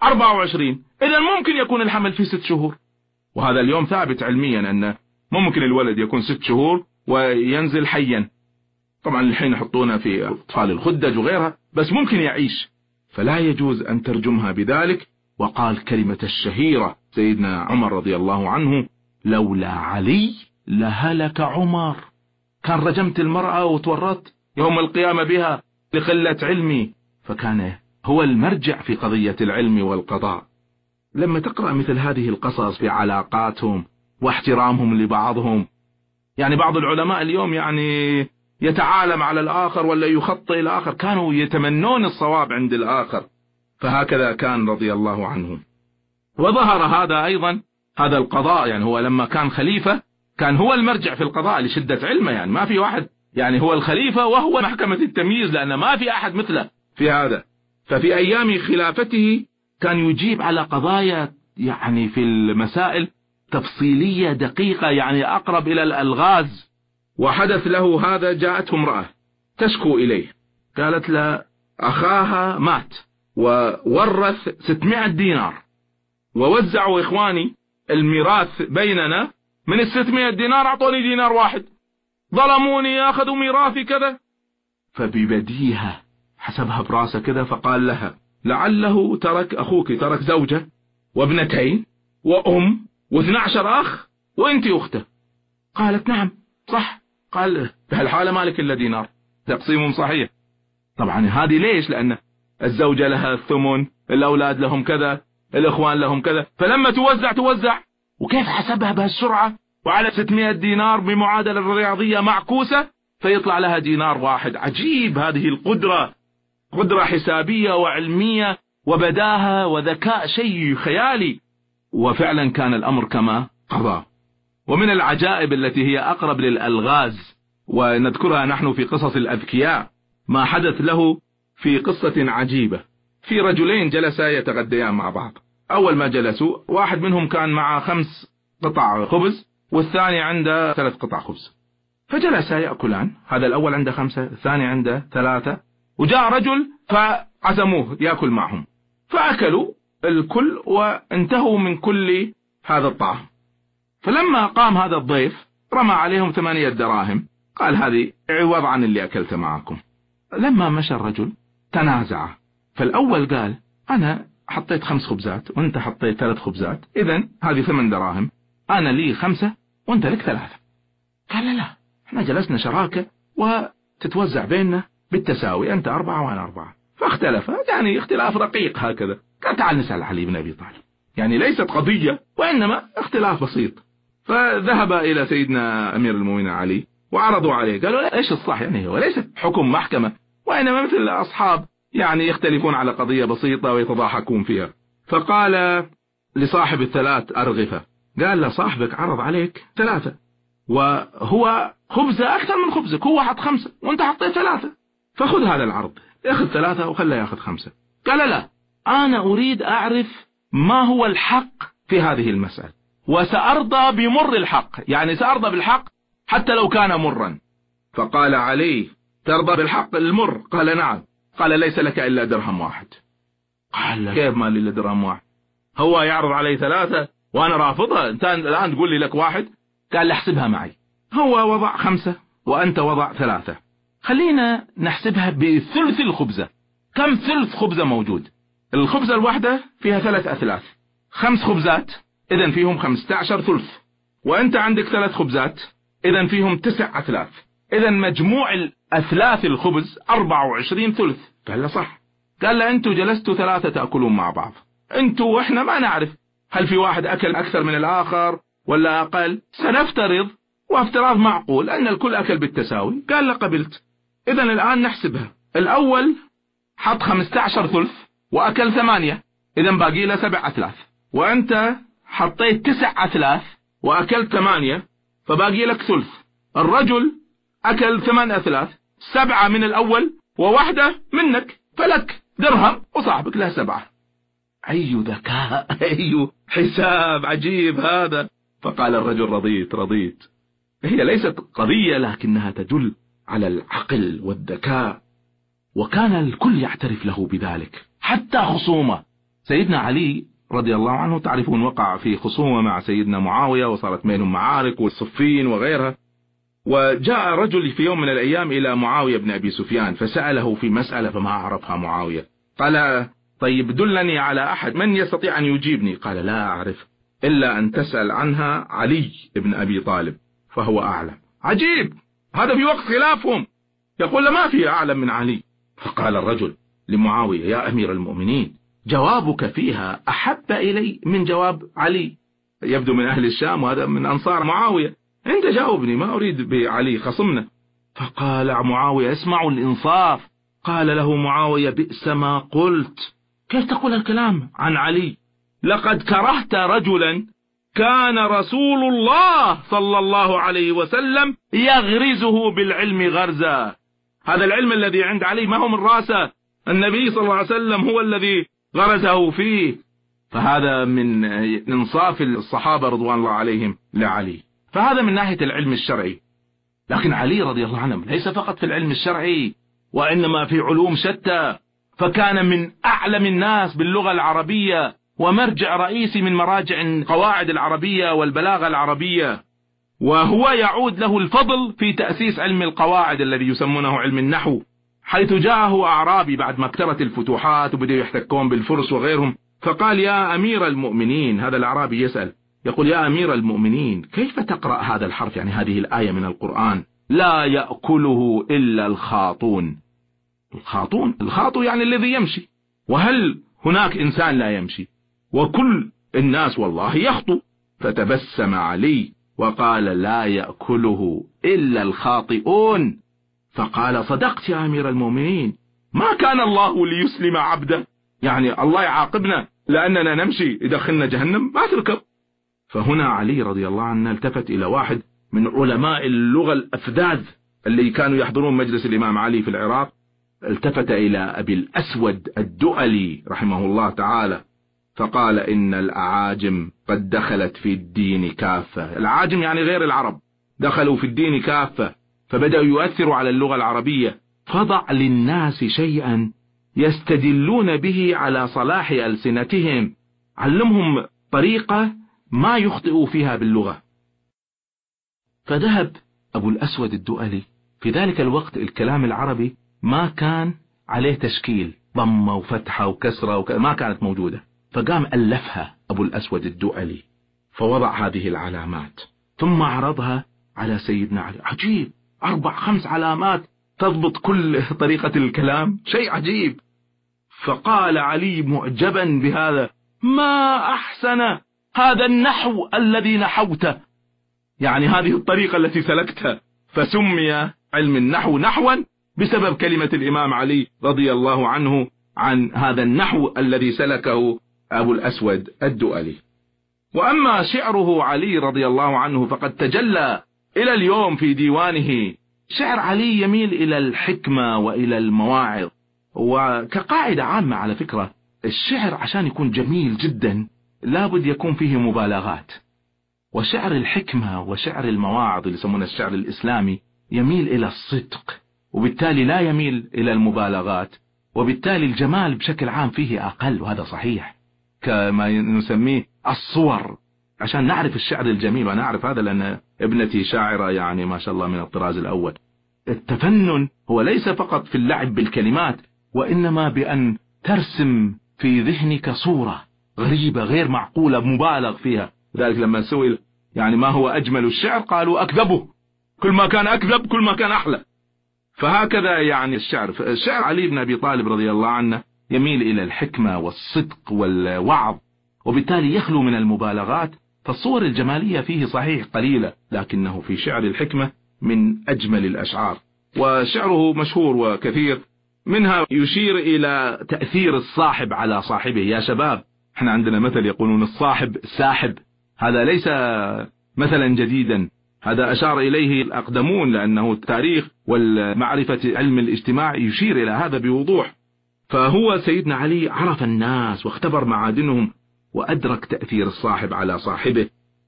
24، إذا ممكن يكون الحمل في 6 شهور. وهذا اليوم ثابت علميا أن ممكن الولد يكون 6 شهور وينزل حيا. طبعا الحين يحطونه في أطفال الخدج وغيرها، بس ممكن يعيش، فلا يجوز أن ترجمها بذلك. وقال كلمة الشهيرة سيدنا عمر رضي الله عنه: لولا علي لهلك عمر. كان رجمت المرأة وتورطت يوم القيامة بها لقلة علمي، فكان هو المرجع في قضية العلم والقضاء. لما تقرأ مثل هذه القصص في علاقاتهم واحترامهم لبعضهم، يعني بعض العلماء اليوم يعني يتعالم على الآخر ولا يخطئ الآخر، كانوا يتمنون الصواب عند الآخر، فهكذا كان رضي الله عنه. وظهر هذا أيضا، هذا القضاء، يعني هو لما كان خليفة كان هو المرجع في القضاء لشدة علمه، يعني ما في واحد، يعني هو الخليفة وهو محكمة التمييز، لأن ما في أحد مثله في هذا. ففي أيام خلافته كان يجيب على قضايا يعني في المسائل تفصيلية دقيقة، يعني أقرب إلى الألغاز. وحدث له هذا، جاءته امرأة تشكو إليه، قالت له أخاها مات وورث 600 دينار، ووزعوا إخواني الميراث بيننا، من 600 دينار أعطوني دينار واحد، ظلموني أخذوا ميراثي كذا. فببديهة حسبها براسه كذا، فقال لها لعله ترك أخوك ترك زوجة وابنتين وأم و12 أخ وأنت أخته. قالت نعم صح. قال في هالحالة مالك إلا دينار، تقسيم صحيح. طبعا هذه ليش؟ لأن الزوجة لها الثمن، الأولاد لهم كذا، الإخوان لهم كذا، فلما توزع. وكيف حسبها بهالسرعة؟ وعلى 600 دينار بمعادلة رياضية معكوسة فيطلع لها دينار واحد. عجيب هذه القدرة، قدرة حسابية وعلمية وبداهة وذكاء، شيء خيالي. وفعلا كان الأمر كما قضى. ومن العجائب التي هي أقرب للألغاز ونذكرها نحن في قصص الأذكياء، ما حدث له في قصة عجيبة. في رجلين جلسا يتغديان مع بعض. أول ما جلسوا، واحد منهم كان مع 5 قطع خبز والثاني عنده 3 قطع خبز، فجلسا يأكلان. هذا الأول عنده 5، الثاني عنده 3، وجاء رجل فعزموه يأكل معهم، فأكلوا الكل وانتهوا من كل هذا الطعام. فلما قام هذا الضيف رمى عليهم 8 دراهم، قال هذه عوض عن اللي أكلت معكم. لما مشى الرجل تنازع، فالأول قال أنا حطيت 5 خبزات وانت حطيت 3 خبزات، إذن هذه 8 دراهم، أنا لي 5 وانت لك 3. قال لا، احنا جلسنا شراكة وتتوزع بيننا بالتساوي، أنت 4 وأنا 4. فاختلف، يعني اختلاف رقيق هكذا. قال تعال نسأل علي بن أبي طالب، يعني ليست قضية وإنما اختلاف بسيط. فذهب إلى سيدنا أمير المؤمنين علي وعرضوا عليه، قالوا إيش الصح، يعني هو ليست حكم محكمة وإنما مثل أصحاب يعني يختلفون على قضية بسيطة ويتضاحكون فيها. فقال لصاحب ال3 أرغفة، قال له صاحبك عرض عليك 3 وهو خبزة أكثر من خبزك، هو حط 5 وانت حطيت 3، فخذ هذا العرض، ياخذ 3 وخليه ياخذ 5. قال لا، أنا أريد أعرف ما هو الحق في هذه المسألة، وسأرضى بمر الحق، يعني سأرضى بالحق حتى لو كان مرا. فقال علي ترضى بالحق المر؟ قال نعم. قال ليس لك إلا درهم واحد. قال كيف ما لي إلا درهم واحد؟ هو يعرض علي 3 وأنا رافضها، أنت الآن تقول لي لك واحد؟ قال احسبها معي، هو وضع 5 وأنت وضع 3، خلينا نحسبها بثلث الخبزة. كم ثلث خبزة موجود؟ الخبزة الواحدة فيها 3 أثلاث، 5 خبزات إذن فيهم 15 ثلث، وأنت عندك 3 خبزات إذن فيهم 9 أثلاث، إذن مجموع الأثلاث الخبز 24 ثلث. قال له صح. قال له أنتوا جلستوا 3 تأكلون مع بعض، أنتوا وإحنا ما نعرف هل في واحد أكل أكثر من الآخر ولا أقل، سنفترض وافتراض معقول أن الكل أكل بالتساوي. قال له قبلت. إذن الآن نحسبها، الأول حط 15 ثلث وأكل 8، إذن باقي له 7 أثلاث، وأنت حطيت 9 أثلاث وأكلت 8، فباقي لك ثلث. الرجل أكل 8 أثلاث، 7 من الأول وواحدة منك، فلك درهم وصاحبك له 7. أي ذكاء، أي حساب عجيب هذا. فقال الرجل رضيت. هي ليست قضية لكنها تدل على العقل والذكاء، وكان الكل يعترف له بذلك، حتى خصومه سيدنا علي رضي الله عنه تعرفون وقع في خصومة مع سيدنا معاوية وصارت بينهم معارك والصفين وغيرها، وجاء رجل في يوم من الأيام إلى معاوية بن أبي سفيان فسأله في مسألة فما عرفها معاوية، قال طيب دلني على أحد من يستطيع أن يجيبني، قال لا أعرف إلا أن تسأل عنها علي بن أبي طالب فهو أعلم. عجيب، هذا في وقت خلافهم، يقول ما في أعلم من علي. فقال الرجل لمعاوية يا أمير المؤمنين جوابك فيها أحب إلي من جواب علي، يبدو من أهل الشام وهذا من أنصار معاوية، أنت جاوبني ما أريد بعلي خصمنا. فقال معاوية اسمعوا الإنصاف. قال له معاوية بئس ما قلت، كيف تقول الكلام عن علي؟ لقد كرهت رجلا كان رسول الله صلى الله عليه وسلم يغرزه بالعلم غرزا، هذا العلم الذي عند علي ما هو من راسه، النبي صلى الله عليه وسلم هو الذي غرزه فيه، فهذا من انصاف الصحابة رضوان الله عليهم لعلي. فهذا من ناحية العلم الشرعي. لكن علي رضي الله عنه ليس فقط في العلم الشرعي وإنما في علوم شتى، فكان من أعلم الناس باللغة العربية ومرجع رئيسي من مراجع قواعد العربية والبلاغة العربية، وهو يعود له الفضل في تأسيس علم القواعد الذي يسمونه علم النحو، حيث جاءه أعرابي بعد ما اكترت الفتوحات وبدأوا يحتكون بالفرس وغيرهم، فقال يا أمير المؤمنين، هذا الأعرابي يسأل يقول يا أمير المؤمنين كيف تقرأ هذا الحرف، يعني هذه الآية من القرآن لا يأكله إلا الخاطون. الخاطو يعني الذي يمشي، وهل هناك إنسان لا يمشي؟ وكل الناس والله يخطو. فتبسم علي وقال لا يأكله إلا الخاطئون. فقال صدقت يا أمير المؤمنين، ما كان الله ليسلم عبده، يعني الله يعاقبنا لأننا نمشي يدخلنا جهنم، ما تركب. فهنا علي رضي الله عنه التفت إلى واحد من علماء اللغة الأفذاذ اللي كانوا يحضرون مجلس الإمام علي في العراق، التفت إلى أبي الأسود الدؤلي رحمه الله تعالى فقال إن الأعاجم قد دخلت في الدين كافة. الأعاجم يعني غير العرب دخلوا في الدين كافة، فبدأوا يؤثروا على اللغة العربية، فضع للناس شيئا يستدلون به على صلاح ألسنتهم، علمهم طريقة ما يخطئوا فيها باللغة. فذهب أبو الأسود الدؤلي، في ذلك الوقت الكلام العربي ما كان عليه تشكيل ضمة وفتحة وكسرة ما كانت موجودة، فقام ألفها أبو الأسود الدؤلي فوضع هذه العلامات ثم عرضها على سيدنا علي. عجيب، 4-5 علامات تضبط كل طريقة الكلام، شيء عجيب. فقال علي معجبا بهذا ما أحسن هذا النحو الذي نحوته، يعني هذه الطريقة التي سلكتها، فسمي علم النحو نحوا بسبب كلمة الإمام علي رضي الله عنه عن هذا النحو الذي سلكه أبو الأسود الدؤلي. وأما شعره علي رضي الله عنه فقد تجلى إلى اليوم في ديوانه. شعر علي يميل إلى الحكمة وإلى المواعظ، وكقاعدة عامة على فكرة الشعر عشان يكون جميل جدا لابد يكون فيه مبالغات، وشعر الحكمة وشعر المواعظ اللي يسمونه الشعر الإسلامي يميل إلى الصدق، وبالتالي لا يميل إلى المبالغات، وبالتالي الجمال بشكل عام فيه أقل، وهذا صحيح، كما نسميه الصور، عشان نعرف الشعر الجميل. وأنا أعرف هذا لأن ابنتي شاعرة يعني ما شاء الله من الطراز الأول. التفنن هو ليس فقط في اللعب بالكلمات، وإنما بأن ترسم في ذهنك صورة غريبة غير معقولة مبالغ فيها. ذلك لما سئل يعني ما هو أجمل الشعر قالوا أكذبه، كل ما كان أكذب كل ما كان أحلى. فهكذا يعني الشعر علي بن أبي طالب رضي الله عنه يميل إلى الحكمة والصدق والوعظ، وبالتالي يخلو من المبالغات. فالصور الجمالية فيه صحيح قليلة، لكنه في شعر الحكمة من أجمل الأشعار، وشعره مشهور وكثير، منها يشير إلى تأثير الصاحب على صاحبه. يا شباب، احنا عندنا مثل يقولون الصاحب ساحب، هذا ليس مثلا جديدا، هذا أشار إليه الأقدمون، لأنه التاريخ والمعرفة علم الاجتماع يشير إلى هذا بوضوح. فهو سيدنا علي عرف الناس واختبر معادنهم وأدرك تأثير الصاحب على صاحبه،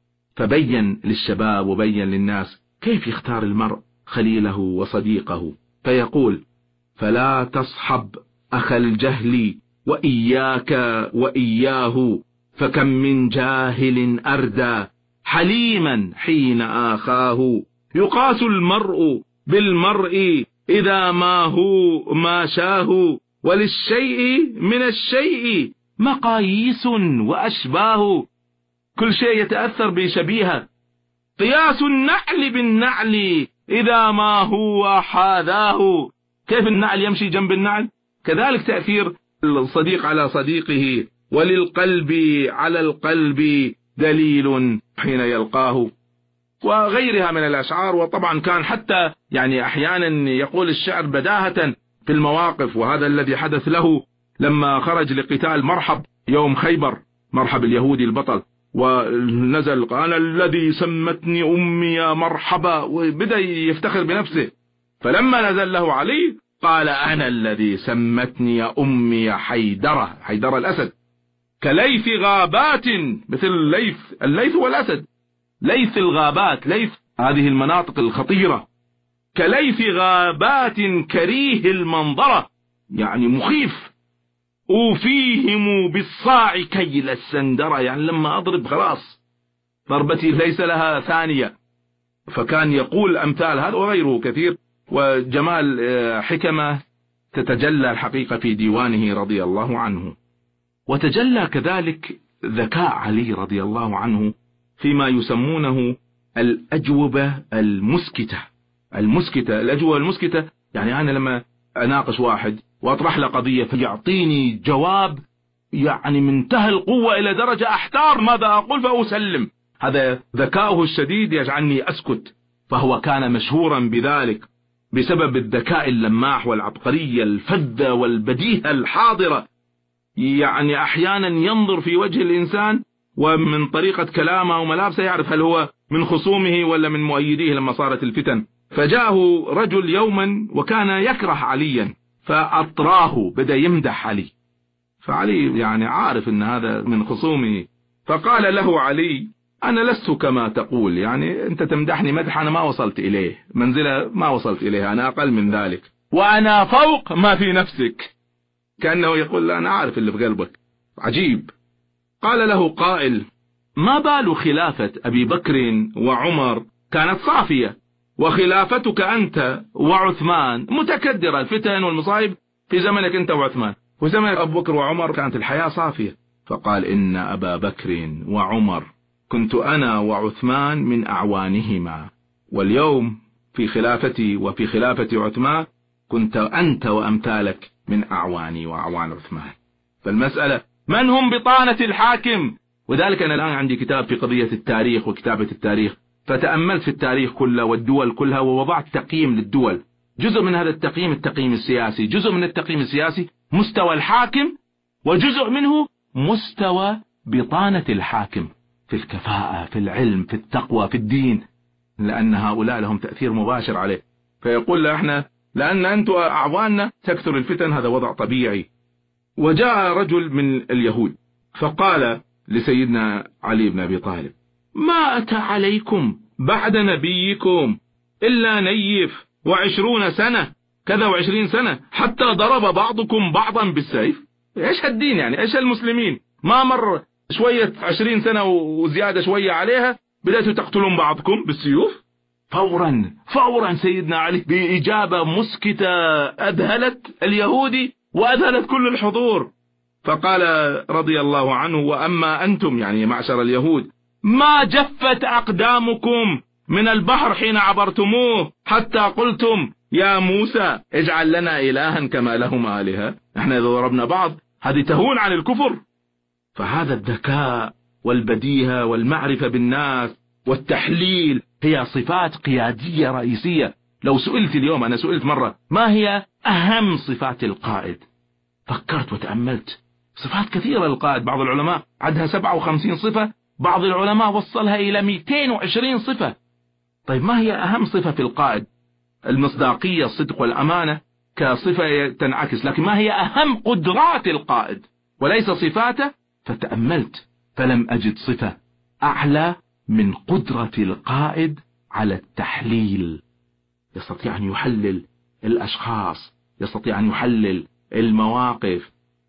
فبين للشباب وبين للناس كيف يختار المرء خليله وصديقه، فيقول فلا تصحب أخ الجهل وإياك وإياه، فكم من جاهل أردى حليما حين آخاه. يقاس المرء بالمرء إذا ما هو ما شاه، وللشيء من الشيء مقاييس وأشباه. كل شيء يتأثر بشبيهه. قياس النعل بالنعل إذا ما هو حاذاه. كيف النعل يمشي جنب النعل؟ كذلك تأثير الصديق على صديقه. وللقلب على القلب دليل حين يلقاه، وغيرها من الأشعار. وطبعا كان حتى أحيانا يقول الشعر بداهة في المواقف، وهذا الذي حدث له لما خرج لقتال مرحب يوم خيبر، مرحب اليهودي البطل، ونزل قال الذي سمتني أمي يا مرحبا، وبدأ يفتخر بنفسه. فلما نزل له علي قال أنا الذي سمتني أمي حيدرة، حيدرة الأسد، كليث غابات، مثل الليث والأسد، ليث الغابات، ليث هذه المناطق الخطيرة، كليث غابات كريه المنظرة، مخيف. أوفيهم بالصاع كيل السندرة، لما أضرب خلاص ضربتي ليس لها ثانية. فكان يقول أمثال هذا وغيره كثير. وجمال حكمة تتجلى الحقيقة في ديوانه رضي الله عنه. وتجلى كذلك ذكاء علي رضي الله عنه فيما يسمونه الأجوبة المسكتة. الأجوبة المسكتة أنا لما أناقش واحد وأطرح له قضية فيعطيني جواب منتهى القوة إلى درجة أحتار ماذا أقول فأسلم. هذا ذكاؤه الشديد يجعلني أسكت. فهو كان مشهورا بذلك بسبب الذكاء اللماح والعبقرية الفذة والبديهة الحاضرة. أحيانا ينظر في وجه الإنسان ومن طريقة كلامه وملابسه يعرف هل هو من خصومه ولا من مؤيديه. لما صارت الفتن فجاءه رجل يوما وكان يكره عليا فأطراه، بدأ يمدح علي، فعلي عارف ان هذا من خصومه، فقال له علي أنا لست كما تقول، أنت تمدحني مدح أنا ما وصلت إليه، منزلة ما وصلت إليها، أنا أقل من ذلك، وأنا فوق ما في نفسك. كأنه يقول لا أنا عارف اللي في قلبك. عجيب. قال له قائل ما بال خلافة أبي بكر وعمر كانت صافية، وخلافتك أنت وعثمان متكدرة، الفتن والمصائب في زمنك أنت وعثمان، وزمن أبو بكر وعمر كانت الحياة صافية. فقال إن أبا بكر وعمر كنت أنا وعثمان من أعوانهما، واليوم في خلافتي وفي خلافة عثمان كنت أنت وأمثالك من أعواني وأعوان عثمان. فالمسألة من هم بطانة الحاكم. وذلك أنا الآن عندي كتاب في قضية التاريخ وكتابة التاريخ، فتأملت في التاريخ كله والدول كلها ووضعت تقييم للدول. جزء من هذا التقييم السياسي، جزء من التقييم السياسي مستوى الحاكم، وجزء منه مستوى بطانة الحاكم في الكفاءة، في العلم، في التقوى، في الدين، لأن هؤلاء لهم تأثير مباشر عليه. فيقول له احنا لأن أنتم أعواننا تكثر الفتن، هذا وضع طبيعي. وجاء رجل من اليهود فقال لسيدنا علي بن أبي طالب ما أتى عليكم بعد نبيكم إلا نيف 20 سنة كذا 20 سنة حتى ضرب بعضكم بعضا بالسيف. إيش هالدين إيش المسلمين ما مر شوية 20 سنة وزيادة شوية عليها بدأتوا تقتلون بعضكم بالسيوف. فورا سيدنا علي بإجابة مسكتة أذهلت اليهودي وأذهلت كل الحضور. فقال رضي الله عنه وأما أنتم معشر اليهود ما جفت أقدامكم من البحر حين عبرتموه حتى قلتم يا موسى اجعل لنا إلها كما لهم آلهة. احنا إذا ضربنا بعض هذه تهون عن الكفر. فهذا الذكاء والبديهة والمعرفة بالناس والتحليل هي صفات قيادية رئيسية. لو سئلت اليوم، أنا سئلت مرة ما هي أهم صفات القائد، فكرت وتأملت. صفات كثيرة للقائد، بعض العلماء عدها 57 صفة، بعض العلماء وصلها إلى 220 صفة. طيب ما هي أهم صفة في القائد؟ المصداقية، الصدق والأمانة كصفة تنعكس، لكن ما هي أهم قدرات القائد وليس صفاته؟ فتأملت فلم أجد صفة أعلى من قدرة القائد على التحليل. يستطيع أن يحلل الأشخاص، يستطيع أن يحلل المواقف،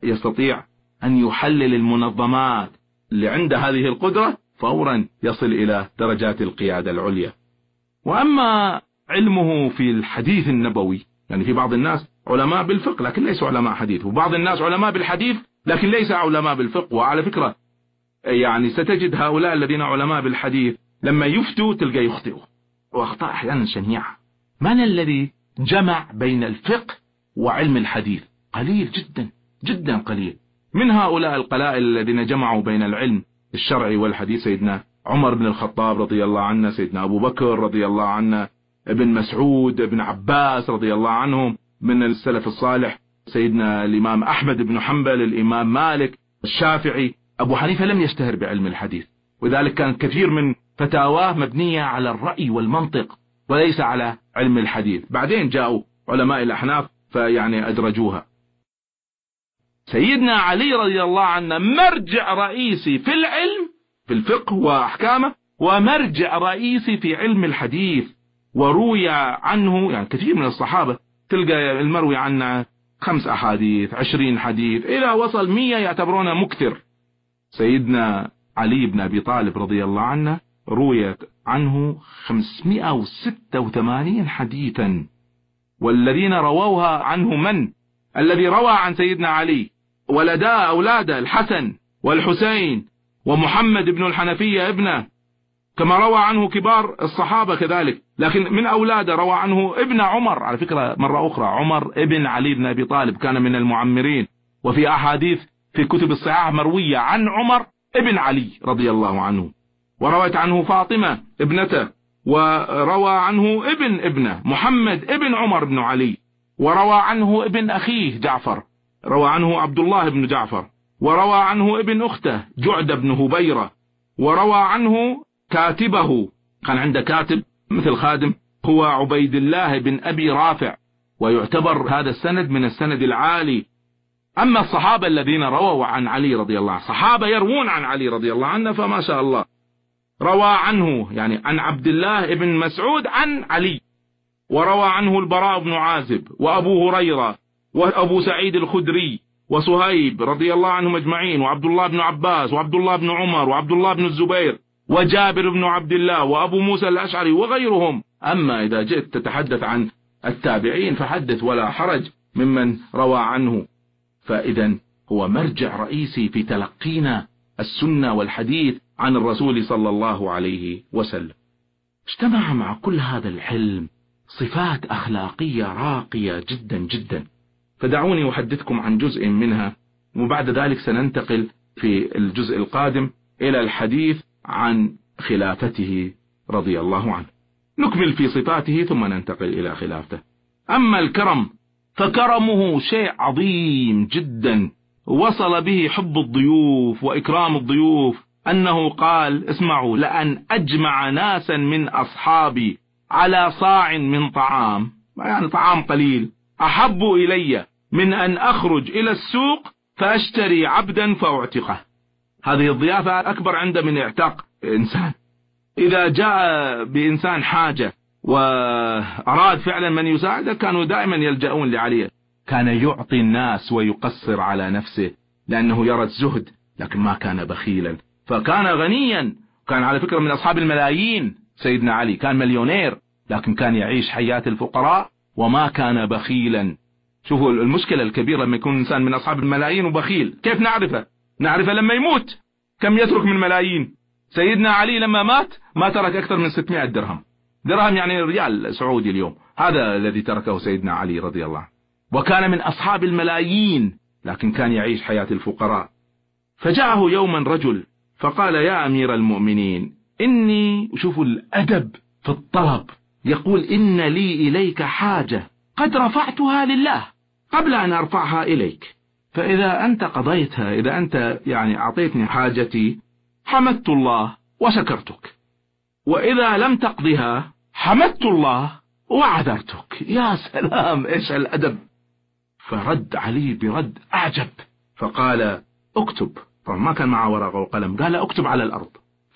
يستطيع أن يحلل المنظمات اللي عند هذه القدرة فورا يصل إلى درجات القيادة العليا. وأما علمه في الحديث النبوي، يعني في بعض الناس علماء بالفقه لكن ليسوا علماء حديث، وبعض الناس علماء بالحديث لكن ليس علماء بالفقه. وعلى فكرة يعني ستجد هؤلاء الذين علماء بالحديث لما يفتوا تلقى يخطئوا، وأخطاء أحيانا شنيعة. من الذي جمع بين الفقه وعلم الحديث؟ قليل جدا جدا قليل. من هؤلاء القلائل الذين جمعوا بين العلم الشرعي والحديث سيدنا عمر بن الخطاب رضي الله عنه، سيدنا أبو بكر رضي الله عنه، ابن مسعود، ابن عباس رضي الله عنهم من السلف الصالح، سيدنا الإمام أحمد بن حنبل، الإمام مالك، الشافعي. أبو حنيفة لم يشتهر بعلم الحديث، وذلك كان كثير من فتاواه مبنية على الرأي والمنطق وليس على علم الحديث. بعدين جاءوا علماء الأحناف فيعني أدرجوها. سيدنا علي رضي الله عنه مرجع رئيسي في العلم، في الفقه وأحكامه، ومرجع رئيسي في علم الحديث. وروي عنه يعني كثير من الصحابة تلقى المروي عنه 5 أحاديث 20 حديث إلى وصل 100 يعتبرونه مكثر. سيدنا علي بن أبي طالب رضي الله عنه رويت عنه 586 حديثا. والذين رووها عنه من؟ الذي روى عن سيدنا علي ولدا أولاده الحسن والحسين ومحمد بن الحنفية ابنه، كما روى عنه كبار الصحابة كذلك. لكن من أولاده روى عنه ابن عمر، على فكرة مرة أخرى عمر ابن علي بن أبي طالب كان من المعمرين، وفي أحاديث في كتب الصحاح مروية عن عمر ابن علي رضي الله عنه. وروت عنه فاطمة ابنته، وروى عنه ابنه محمد ابن عمر بن علي، وروى عنه ابن أخيه جعفر، روى عنه عبد الله بن جعفر، وروى عنه ابن أخته جعد بن هبيرة، وروى عنه كاتبه، كان عنده كاتب مثل خادم هو عبيد الله بن أبي رافع، ويعتبر هذا السند من السند العالي. أما الصحابة الذين رووا عن علي رضي الله عنه، صحابة يروون عن علي رضي الله عنه فما شاء الله. روى عنه يعني عن عبد الله بن مسعود عن علي، وروى عنه البراء بن عازب وأبو هريرة وأبو سعيد الخدري وصهيب رضي الله عنهم أجمعين، وعبد الله بن عباس وعبد الله بن عمر وعبد الله بن الزبير وجابر بن عبد الله وأبو موسى الأشعري وغيرهم. أما إذا جئت تتحدث عن التابعين فحدث ولا حرج ممن روى عنه. فإذا هو مرجع رئيسي في تلقينا السنة والحديث عن الرسول صلى الله عليه وسلم. اجتمع مع كل هذا العلم صفات أخلاقية راقية جدا جدا، فدعوني أحدثكم عن جزء منها، وبعد ذلك سننتقل في الجزء القادم إلى الحديث عن خلافته رضي الله عنه. نكمل في صفاته ثم ننتقل إلى خلافته. أما الكرم فكرمه شيء عظيم جدا، وصل به حب الضيوف وإكرام الضيوف، أنه قال اسمعوا: لأن أجمع ناسا من أصحابي على صاع من طعام، يعني طعام قليل، أحب إلي من أن أخرج إلى السوق فأشتري عبدا فأعتقه. هذه الضيافة أكبر عنده من اعتاق إنسان. إذا جاء بإنسان حاجة وأراد فعلا من يساعده كانوا دائما يلجؤون لعلي. كان يعطي الناس ويقصر على نفسه لأنه يرى الزهد، لكن ما كان بخيلا، فكان غنيا. كان على فكرة من أصحاب الملايين. سيدنا علي كان مليونير لكن كان يعيش حياة الفقراء وما كان بخيلا. شوفوا المشكلة الكبيرة لما يكون إنسان من أصحاب الملايين وبخيل، كيف نعرفه؟ نعرفه لما يموت. كم يترك من ملايين؟ سيدنا علي لما مات ما ترك أكثر من 600 درهم. درهم يعني ريال سعودي اليوم. هذا الذي تركه سيدنا علي رضي الله عنه، وكان من أصحاب الملايين لكن كان يعيش حياة الفقراء. فجاءه يوما رجل فقال: يا أمير المؤمنين إني، شوفوا الأدب في الطلب، يقول: إن لي إليك حاجة قد رفعتها لله قبل أن أرفعها إليك، فإذا أنت قضيتها، إذا أنت يعني أعطيتني حاجتي حمدت الله وشكرتك، وإذا لم تقضها حمدت الله وعذرتك. يا سلام، إيش الأدب! فرد علي برد أعجب فقال: اكتب. طبعا ما كان معه ورقة وقلم، قال: اكتب على الأرض،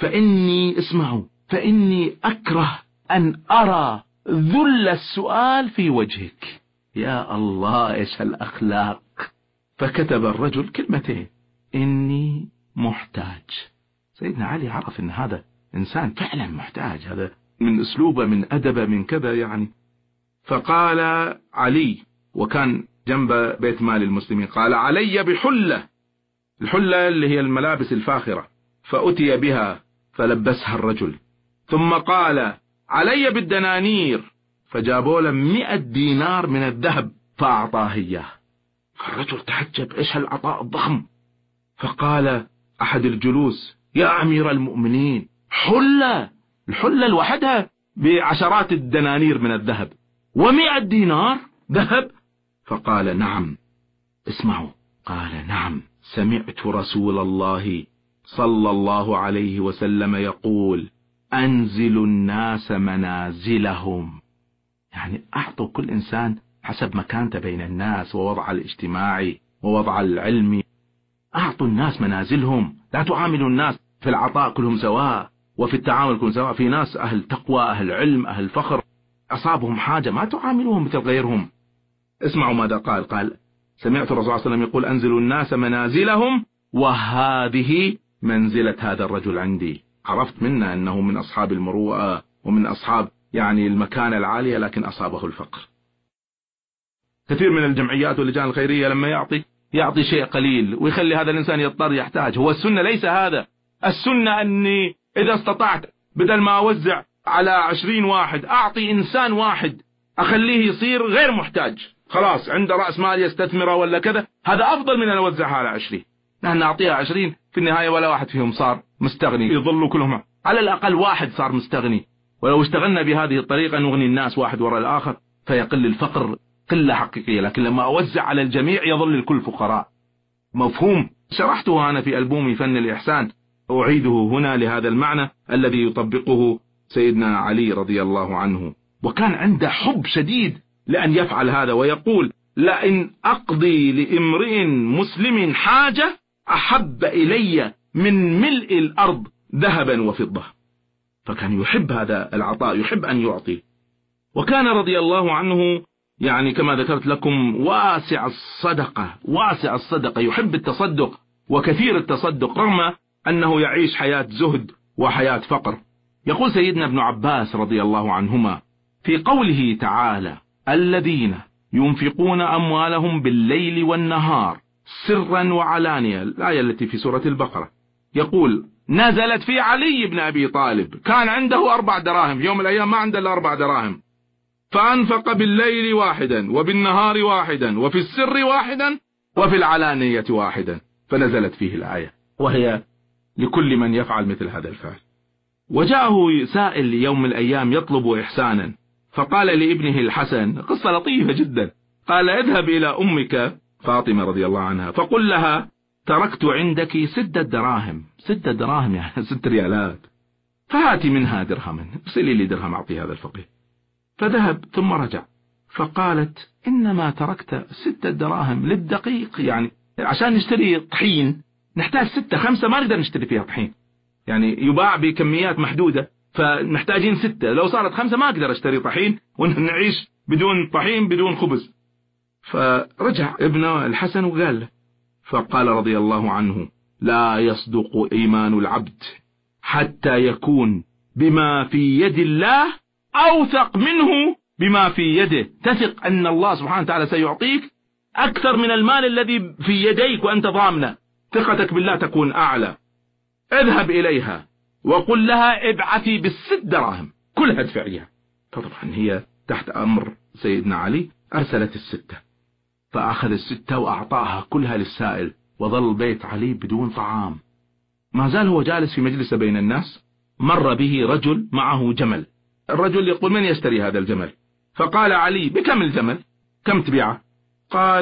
فإني أكره أن أرى ذل السؤال في وجهك. يا الله، إيش الأخلاق! فكتب الرجل كلمتين: إني محتاج. سيدنا علي عرف أن هذا إنسان فعلا محتاج، هذا من أسلوبه، من أدبه، من كذا يعني. فقال علي، وكان جنب بيت مال المسلمين، قال: علي بحلة، الحلة اللي هي الملابس الفاخرة. فأتي بها فلبسها الرجل، ثم قال: علي بالدنانير، فجابوا له 100 دينار من الذهب فأعطاه إياه. فالرجل تعجب: إيش هالعطاء الضخم؟ فقال أحد الجلوس: يا أمير المؤمنين، حلة، الحلة لوحدها بعشرات الدنانير من الذهب، و100 دينار ذهب. فقال: نعم. اسمعوا. قال: نعم، سمعت رسول الله صلى الله عليه وسلم يقول: أنزلوا الناس منازلهم، يعني أعطوا كل إنسان حسب مكانته بين الناس ووضع الاجتماعي ووضع العلمي. أعطوا الناس منازلهم، لا تعاملوا الناس في العطاء كلهم سواء، وفي التعامل كلهم سواء. في ناس أهل تقوى، أهل علم، أهل فخر، أصابهم حاجة ما تعاملوهم مثل غيرهم. اسمعوا ماذا قال. قال: سمعت الرسول صلى الله عليه وسلم يقول: أنزلوا الناس منازلهم، وهذه منزلة هذا الرجل عندي. عرفت منا أنه من أصحاب المروءة ومن أصحاب يعني المكانة العالية، لكن أصابه الفقر. كثير من الجمعيات واللجان الخيرية لما يعطي شيء قليل ويخلي هذا الإنسان يضطر يحتاج. هو السنة ليس هذا. السنة أني إذا استطعت بدل ما أوزع على 20 واحد أعطي إنسان واحد، أخليه يصير غير محتاج، خلاص عنده رأس مال يستثمره ولا كذا، هذا أفضل من أن أوزعها على 20. نحن نعطيها 20 في النهاية ولا واحد فيهم صار مستغني، يظلوا كلهم. على الأقل واحد صار مستغني. ولو اشتغلنا بهذه الطريقة نغني الناس واحد وراء الآخر فيقل الفقر قلة حقيقية. لكن لما أوزع على الجميع يظل الكل فقراء. مفهوم شرحته أنا في ألبومي فن الإحسان، أعيده هنا لهذا المعنى الذي يطبقه سيدنا علي رضي الله عنه. وكان عنده حب شديد لأن يفعل هذا، ويقول: لئن أقضي لامرئ مسلم حاجة أحب إلي من ملء الأرض ذهبا وفضة. فكان يحب هذا العطاء، يحب أن يعطي. وكان رضي الله عنه يعني كما ذكرت لكم واسع الصدقة، يحب التصدق وكثير التصدق، رغم أنه يعيش حياة زهد وحياة فقر. يقول سيدنا ابن عباس رضي الله عنهما في قوله تعالى: الذين ينفقون أموالهم بالليل والنهار سرا وعلانية، الآية التي في سورة البقرة، يقول: نزلت في علي بن أبي طالب، كان عنده 4 دراهم، في يوم من الأيام ما عنده إلا 4 دراهم، فأنفق بالليل واحدا وبالنهار واحدا وفي السر واحدا وفي العلانية واحدا، فنزلت فيه الآية، وهي لكل من يفعل مثل هذا الفعل. وجاءه سائل يوم من الأيام يطلب إحسانا، فقال لابنه الحسن قصة لطيفة جدا، قال: اذهب إلى أمك فاطمة رضي الله عنها فقل لها: تركت عندك 6 دراهم، 6 دراهم يعني 6 ريالات، فهاتي منها درهما، ارسلي لي درهم أعطي هذا الفقير. فذهب ثم رجع فقالت: إنما تركت 6 دراهم للدقيق، يعني عشان نشتري طحين نحتاج 6 5 ما نقدر نشتري فيها طحين، يعني يباع بكميات محدودة، فنحتاجين 6، لو صارت 5 ما أقدر أشتري طحين ونعيش بدون طحين بدون خبز. فرجع ابنه الحسن وقال له، فقال رضي الله عنه: لا يصدق إيمان العبد حتى يكون بما في يد الله أوثق منه بما في يده. تثق أن الله سبحانه وتعالى سيعطيك أكثر من المال الذي في يديك وأنت ضامنه، ثقتك بالله تكون أعلى. اذهب إليها وقل لها: ابعثي بال6 دراهم كلها ادفعيها. فطبعا هي تحت أمر سيدنا علي أرسلت 6، فأخذ 6 وأعطاها كلها للسائل، وظل بيت علي بدون طعام. ما زال هو جالس في مجلس بين الناس، مر به رجل معه جمل. الرجل يقول: من يشتري هذا الجمل؟ فقال علي: بكم الجمل؟ كم تبيعه؟ قال: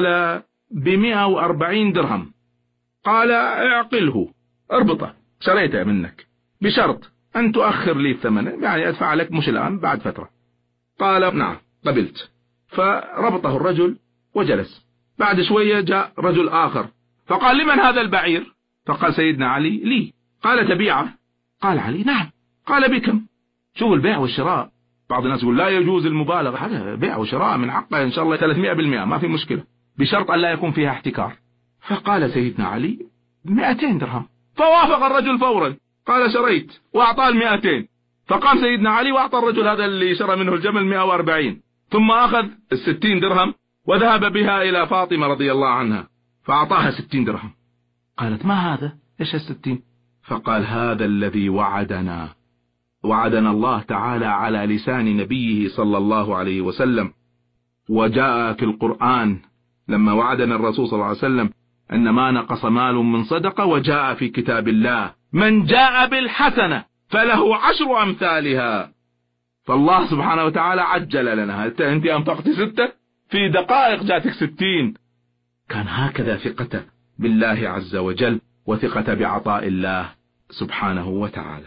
ب140 درهم. قال: اعقله، اربطه، شريته منك بشرط أن تؤخر لي الثمن، يعني أدفع لك مش الآن بعد فترة. قال: نعم قبلت. فربطه الرجل وجلس. بعد شوية جاء رجل آخر فقال: لمن هذا البعير؟ فقال سيدنا علي: لي. قال: تبيعه؟ قال علي: نعم. قال: بكم؟ شوف البيع والشراء، بعض الناس يقول لا يجوز المبالغة، هذا بيع وشراء من حقه إن شاء الله 300% ما في مشكلة، بشرط أن لا يكون فيها احتكار. فقال سيدنا علي 200 درهم، فوافق الرجل فورا، قال شريت، وأعطاه 200. فقام سيدنا علي وأعطى الرجل هذا اللي شرى منه الجمل 140، ثم أخذ 60 درهم وذهب بها إلى فاطمة رضي الله عنها فأعطاها 60 درهم. قالت ما هذا؟ إيش 60؟ فقال هذا الذي وعدنا الله تعالى على لسان نبيه صلى الله عليه وسلم، وجاء في القرآن لما وعدنا الرسول صلى الله عليه وسلم أن ما نقص مال من صدقة، وجاء في كتاب الله من جاء بالحسنة فله 10 أمثالها. فالله سبحانه وتعالى عجل لنا، أنت أنفقت 6 في دقائق جاتك 60. كان هكذا ثقته بالله عز وجل وثقة بعطاء الله سبحانه وتعالى.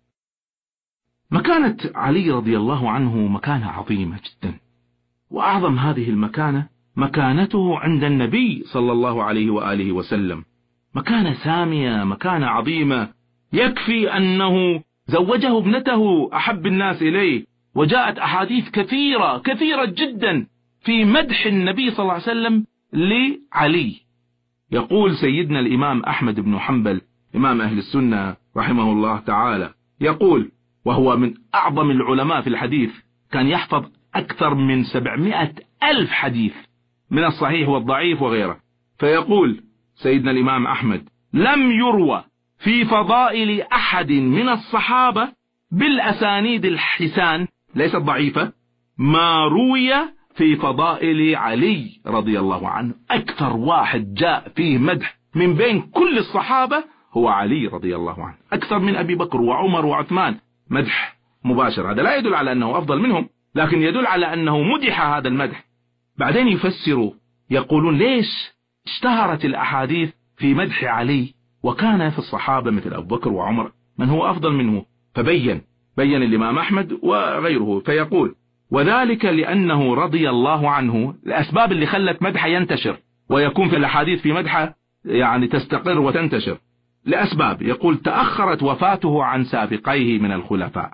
مكانة علي رضي الله عنه مكانة عظيمة جدا، وأعظم هذه المكانة مكانته عند النبي صلى الله عليه وآله وسلم، مكانة سامية، مكانة عظيمة، يكفي أنه زوجه ابنته أحب الناس إليه، وجاءت أحاديث كثيرة جدا في مدح النبي صلى الله عليه وسلم لعلي. يقول سيدنا الإمام أحمد بن حنبل إمام أهل السنة رحمه الله تعالى، يقول وهو من أعظم العلماء في الحديث، كان يحفظ أكثر من 700,000 حديث من الصحيح والضعيف وغيره، فيقول سيدنا الإمام أحمد لم يروى في فضائل أحد من الصحابة بالأسانيد الحسان ليست ضعيفة ما روي في فضائل علي رضي الله عنه. أكثر واحد جاء فيه مدح من بين كل الصحابة هو علي رضي الله عنه، أكثر من أبي بكر وعمر وعثمان، مدح مباشر. هذا لا يدل على أنه أفضل منهم، لكن يدل على أنه مدح هذا المدح. بعدين يفسروا يقولون ليش اشتهرت الأحاديث في مدح علي وكان في الصحابة مثل أبو بكر وعمر من هو أفضل منه، فبين الإمام أحمد وغيره، فيقول وذلك لأنه رضي الله عنه، الأسباب اللي خلت مدحه ينتشر ويكون في الأحاديث في مدحه يعني تستقر وتنتشر لأسباب، يقول تأخرت وفاته عن سابقيه من الخلفاء،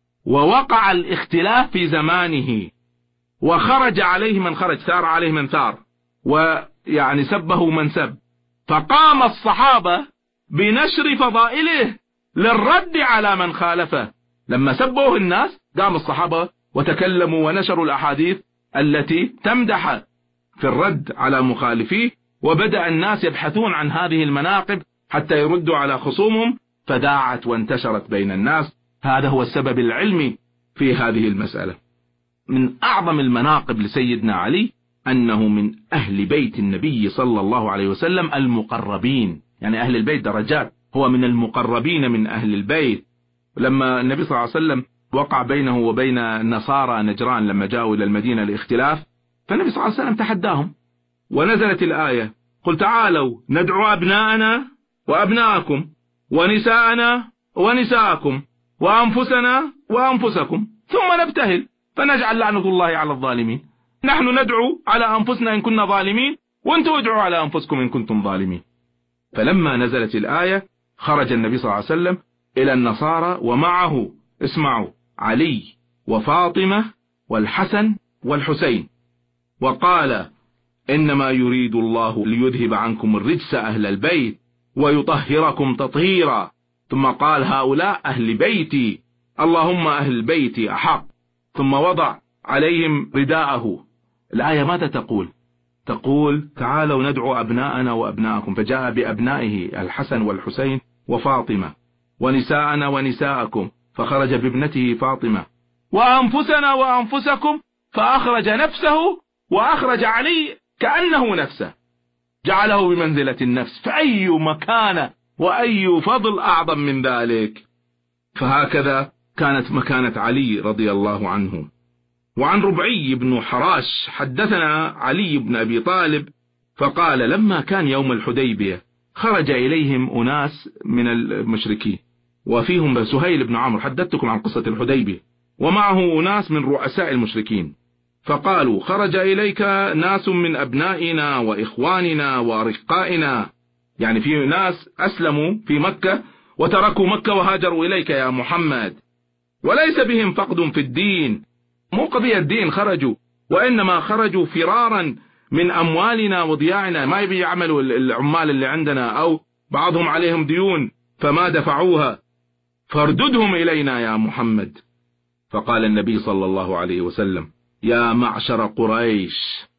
ووقع الاختلاف في زمانه، وخرج عليه من خرج، ثار عليه من ثار، ويعني سبه من سب، فقام الصحابة بنشر فضائله للرد على من خالفه. لما سبوه الناس قام الصحابة وتكلموا ونشروا الأحاديث التي تمدح في الرد على مخالفيه، وبدأ الناس يبحثون عن هذه المناقب حتى يردوا على خصومهم، فداعت وانتشرت بين الناس. هذا هو السبب العلمي في هذه المسألة. من أعظم المناقب لسيدنا علي أنه من أهل بيت النبي صلى الله عليه وسلم المقربين، يعني أهل البيت درجات، هو من المقربين من أهل البيت. لما النبي صلى الله عليه وسلم وقع بينه وبين النصارى نجران لما جاءوا إلى المدينة الاختلاف، فالنبي صلى الله عليه وسلم تحداهم، ونزلت الآية قل تعالوا ندعو أبناءنا وأبناءكم ونساءنا ونساءكم وأنفسنا وأنفسكم ثم نبتهل فنجعل لعنة الله على الظالمين. نحن ندعو على أنفسنا إن كنا ظالمين، وانتوا ادعوا على أنفسكم إن كنتم ظالمين. فلما نزلت الآية خرج النبي صلى الله عليه وسلم إلى النصارى، ومعه اسمعوا علي وفاطمة والحسن والحسين، وقال إنما يريد الله ليذهب عنكم الرجس أهل البيت ويطهركم تطهيرا. ثم قال هؤلاء أهل بيتي، اللهم أهل بيتي أحق. ثم وضع عليهم رداءه. الآية ماذا تقول؟ تقول تعالوا ندعو أبناءنا وأبناءكم، فجاء بأبنائه الحسن والحسين وفاطمة، ونساءنا ونساءكم، فخرج بابنته فاطمة، وأنفسنا وأنفسكم، فأخرج نفسه وأخرج علي كأنه نفسه، جعله بمنزلة النفس. فأي مكانة وأي فضل أعظم من ذلك؟ فهكذا كانت مكانة علي رضي الله عنه. وعن ربعي بن حراش حدثنا علي بن أبي طالب فقال لما كان يوم الحديبية خرج إليهم أناس من المشركين، وفيهم سهيل بن عمرو، حدثتكم عن قصة الحديبية، ومعه أناس من رؤساء المشركين، فقالوا خرج إليك ناس من أبنائنا وإخواننا ورفقائنا، يعني في ناس أسلموا في مكة وتركوا مكة وهاجروا إليك يا محمد، وليس بهم فقد في الدين، مو قضية الدين خرجوا، وإنما خرجوا فرارا من أموالنا وضياعنا، ما يبي يعملوا العمال اللي عندنا، أو بعضهم عليهم ديون فما دفعوها، فارددهم إلينا يا محمد. فقال النبي صلى الله عليه وسلم: يا معشر قريش،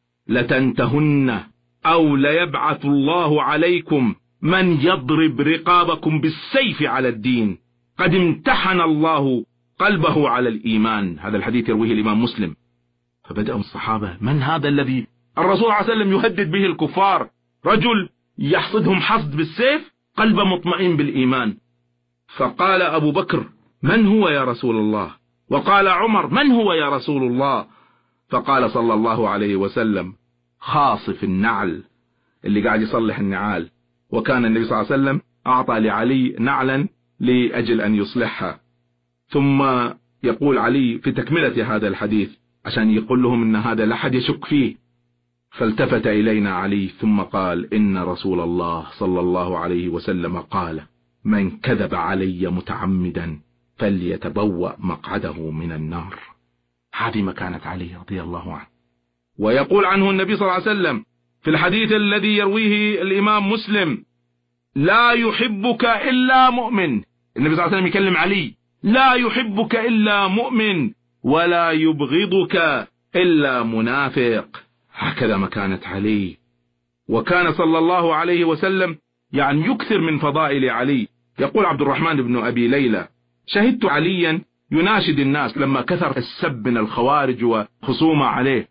لتنتهن أو ليبعث الله عليكم من يضرب رقابكم بالسيف على الدين، قد امتحن الله قلبه على الإيمان. هذا الحديث يرويه الإمام مسلم. فبدأوا الصحابة: من هذا الذي الرسول صلى الله عليه وسلم يهدد به الكفار؟ رجل يحصدهم حصد بالسيف، قلبه مطمئن بالإيمان. فقال أبو بكر: من هو يا رسول الله؟ وقال عمر: من هو يا رسول الله؟ فقال صلى الله عليه وسلم: خاصف النعل، اللي قاعد يصلح النعال. وكان النبي صلى الله عليه وسلم أعطى لعلي نعلا لأجل أن يصلحها. ثم يقول علي في تكملة هذا الحديث عشان يقول لهم إن هذا لا أحد يشك فيه: فالتفت إلينا علي ثم قال: إن رسول الله صلى الله عليه وسلم قال: من كذب علي متعمدا فليتبوأ مقعده من النار. هذه مكانة علي رضي الله عنه. ويقول عنه النبي صلى الله عليه وسلم في الحديث الذي يرويه الإمام مسلم: لا يحبك إلا مؤمن. النبي صلى الله عليه وسلم يكلم علي: لا يحبك إلا مؤمن ولا يبغضك إلا منافق. هكذا مكانة علي. وكان صلى الله عليه وسلم يعني يكثر من فضائل علي. يقول عبد الرحمن بن أبي ليلى: شهدت عليا يناشد الناس لما كثر السب من الخوارج وخصومة عليه،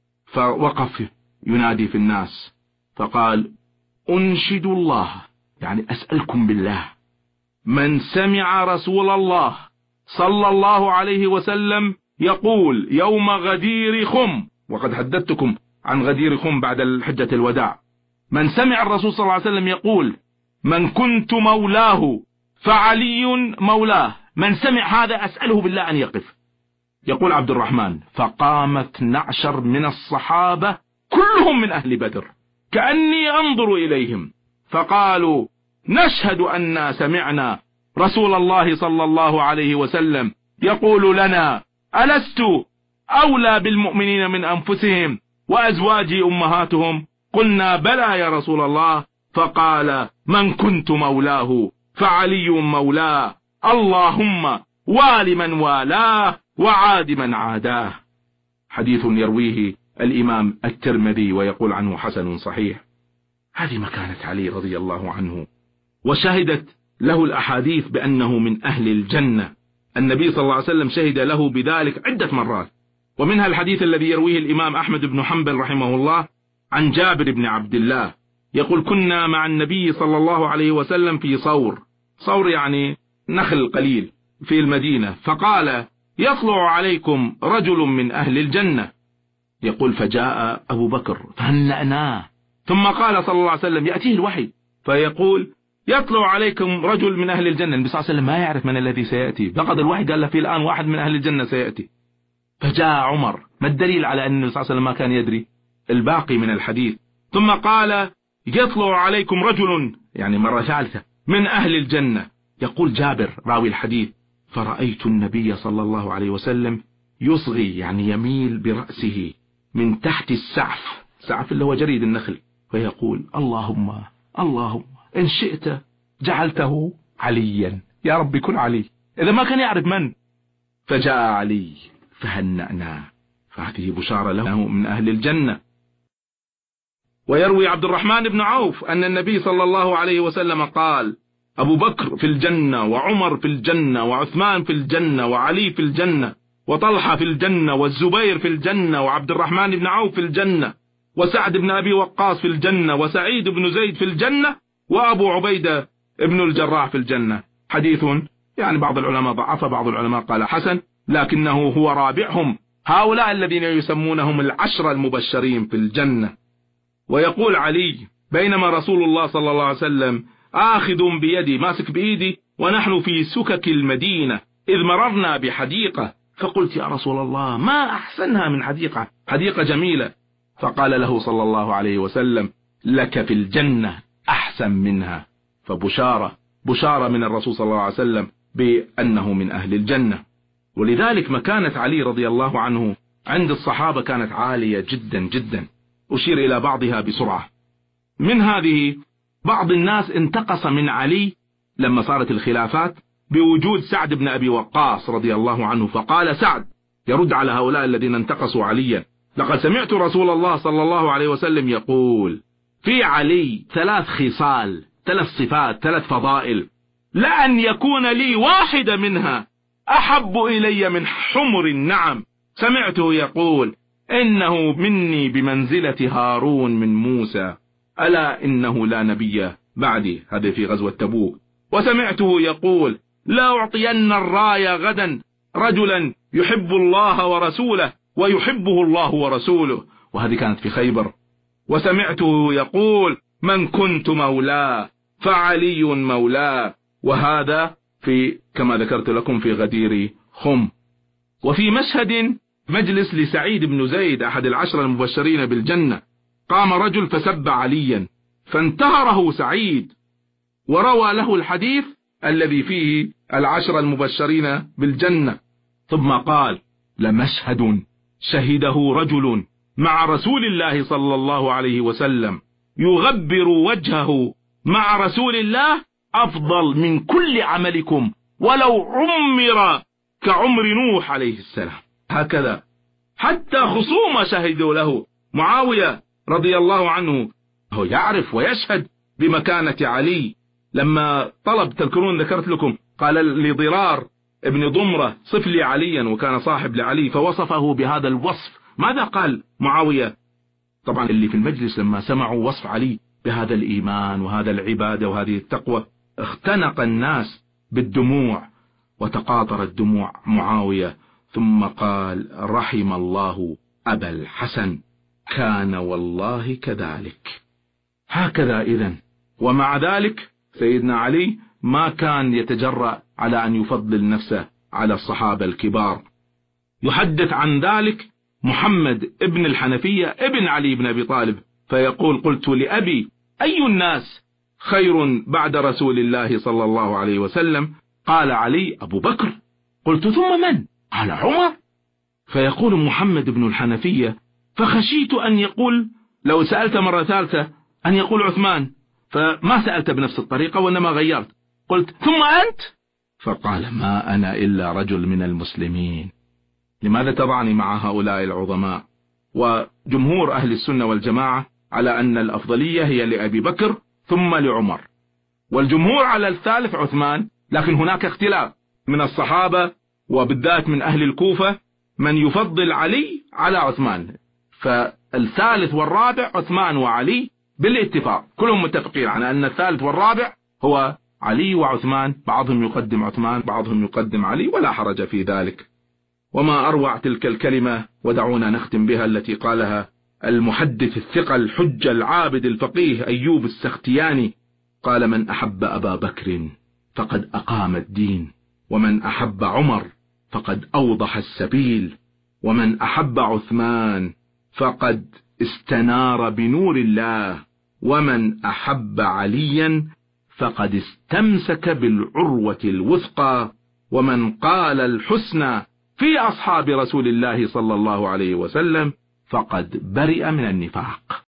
فوقف ينادي في الناس فقال: أنشد الله، يعني أسألكم بالله، من سمع رسول الله صلى الله عليه وسلم يقول يوم غدير خم، وقد حدثتكم عن غدير خم بعد الحجة الوداع، من سمع الرسول صلى الله عليه وسلم يقول: من كنت مولاه فعلي مولاه، من سمع هذا أسأله بالله أن يقف. يقول عبد الرحمن: فقامت 12 من الصحابة كلهم من أهل بدر كأني أنظر إليهم، فقالوا: نشهد أن سمعنا رسول الله صلى الله عليه وسلم يقول لنا: ألست أولى بالمؤمنين من أنفسهم وأزواجي أمهاتهم؟ قلنا: بلى يا رسول الله. فقال: من كنت مولاه فعلي مولاه، اللهم وال من والاه وعاد من عاداه. حديث يرويه الإمام الترمذي ويقول عنه حسن صحيح. هذه مكانة علي رضي الله عنه. وشهدت له الأحاديث بأنه من أهل الجنة. النبي صلى الله عليه وسلم شهد له بذلك عدة مرات، ومنها الحديث الذي يرويه الإمام أحمد بن حنبل رحمه الله عن جابر بن عبد الله يقول: كنا مع النبي صلى الله عليه وسلم في صور يعني نخل قليل في المدينة، فقال: يطلع عليكم رجل من أهل الجنة. يقول: فجاء أبو بكر فهنأناه، ثم قال صلى الله عليه وسلم: يأتيه الوحي فيقول: يطلع عليكم رجل من أهل الجنة. النبي صلى الله عليه وسلم ما يعرف من الذي سيأتي، فقد الوحي قال له في الآن واحد من أهل الجنة سيأتي. فجاء عمر. ما الدليل على أن النبي صلى الله عليه وسلم ما كان يدري؟ الباقي من الحديث. ثم قال: يطلع عليكم رجل، يعني مرة ثالثة، من أهل الجنة. يقول جابر راوي الحديث: فرأيت النبي صلى الله عليه وسلم يصغي، يعني يميل برأسه من تحت السعف اللي هو جريد النخل، فيقول: اللهم إن شئت جعلته عليا، يا رب كن علي. إذا ما كان يعرف من. فجاء علي فهنأناه، فهذه بشارة له من أهل الجنة. ويروي عبد الرحمن بن عوف أن النبي صلى الله عليه وسلم قال: أبو بكر في الجنة، وعمر في الجنة، وعثمان في الجنة، وعلي في الجنة، وطلحة في الجنة، والزبير في الجنة، وعبد الرحمن بن عوف في الجنة، وسعد بن أبي وقاص في الجنة، وسعيد بن زيد في الجنة، وأبو عبيدة ابن الجراح في الجنة. حديث يعني بعض العلماء ضعف، بعض العلماء قال حسن، لكنه هو رابعهم، هؤلاء الذين يسمونهم العشرة المبشرين في الجنة. ويقول علي: بينما رسول الله صلى الله عليه وسلم آخذ بيدي، ماسك بإيدي، ونحن في سكك المدينة، إذ مررنا بحديقة، فقلت: يا رسول الله، ما أحسنها من حديقة جميلة. فقال له صلى الله عليه وسلم: لك في الجنة أحسن منها. فبشارة من الرسول صلى الله عليه وسلم بأنه من أهل الجنة. ولذلك مكانة علي رضي الله عنه عند الصحابة كانت عالية جدا جدا. أشير إلى بعضها بسرعة. من هذه، بعض الناس انتقص من علي لما صارت الخلافات بوجود سعد بن أبي وقاص رضي الله عنه، فقال سعد يرد على هؤلاء الذين انتقصوا عليا: لقد سمعت رسول الله صلى الله عليه وسلم يقول في علي 3 خصال، 3 صفات، 3 فضائل، لأن يكون لي واحدة منها أحب إلي من حمر النعم. سمعته يقول إنه مني بمنزلة هارون من موسى، ألا إنه لا نبي بعدي. هذا في غزوة تبوك. وسمعته يقول لا أعطين الراية غدا رجلا يحب الله ورسوله ويحبه الله ورسوله، وهذه كانت في خيبر. وسمعته يقول من كنت مولاه فعلي مولاه، وهذا في كما ذكرت لكم في غدير خم. وفي مشهد مجلس لسعيد بن زيد أحد 10 المبشرين بالجنة، قام رجل فسب عليا فانتهره سعيد وروى له الحديث الذي فيه 10 المبشرين بالجنة، ثم قال لمشهد شهده رجل مع رسول الله صلى الله عليه وسلم يغبر وجهه مع رسول الله أفضل من كل عملكم ولو عمر كعمر نوح عليه السلام. هكذا حتى خصوم شهدوا له. معاوية رضي الله عنه هو يعرف ويشهد بمكانة علي، لما طلب، تذكرون ذكرت لكم، قال لضرار ابن ضمرة صف لي عليا، وكان صاحب لعلي، فوصفه بهذا الوصف. ماذا قال معاوية؟ طبعا اللي في المجلس لما سمعوا وصف علي بهذا الإيمان وهذا العبادة وهذه التقوى اختنق الناس بالدموع وتقاطرت دموع معاوية، ثم قال رحم الله أبا الحسن، كان والله كذلك. هكذا إذن. ومع ذلك سيدنا علي ما كان يتجرأ على أن يفضل نفسه على الصحابة الكبار. يحدث عن ذلك محمد ابن الحنفية ابن علي بن أبي طالب، فيقول قلت لأبي أي الناس خير بعد رسول الله صلى الله عليه وسلم؟ قال علي أبو بكر. قلت ثم من؟ قال عمر. فيقول محمد بن الحنفية فخشيت أن يقول لو سألت مرة ثالثة أن يقول عثمان، فما سألت بنفس الطريقة وإنما غيرت. قلت ثم أنت؟ فقال ما أنا إلا رجل من المسلمين، لماذا تضعني مع هؤلاء العظماء؟ وجمهور أهل السنة والجماعة على أن الأفضلية هي لأبي بكر ثم لعمر، والجمهور على الثالث عثمان، لكن هناك اختلاف من الصحابة وبالذات من أهل الكوفة من يفضل علي على عثمان، فالثالث والرابع عثمان وعلي بالاتفاق، كلهم متفقين على أن الثالث والرابع هو علي وعثمان، بعضهم يقدم عثمان بعضهم يقدم علي، ولا حرج في ذلك. وما أروع تلك الكلمة، ودعونا نختم بها، التي قالها المحدث الثقة الحجة العابد الفقيه أيوب السختياني، قال من أحب أبا بكر فقد أقام الدين، ومن أحب عمر فقد أوضح السبيل، ومن أحب عثمان فقد استنار بنور الله، ومن أحب عليا فقد استمسك بالعروة الوثقى، ومن قال الحسنى في أصحاب رسول الله صلى الله عليه وسلم فقد برئ من النفاق.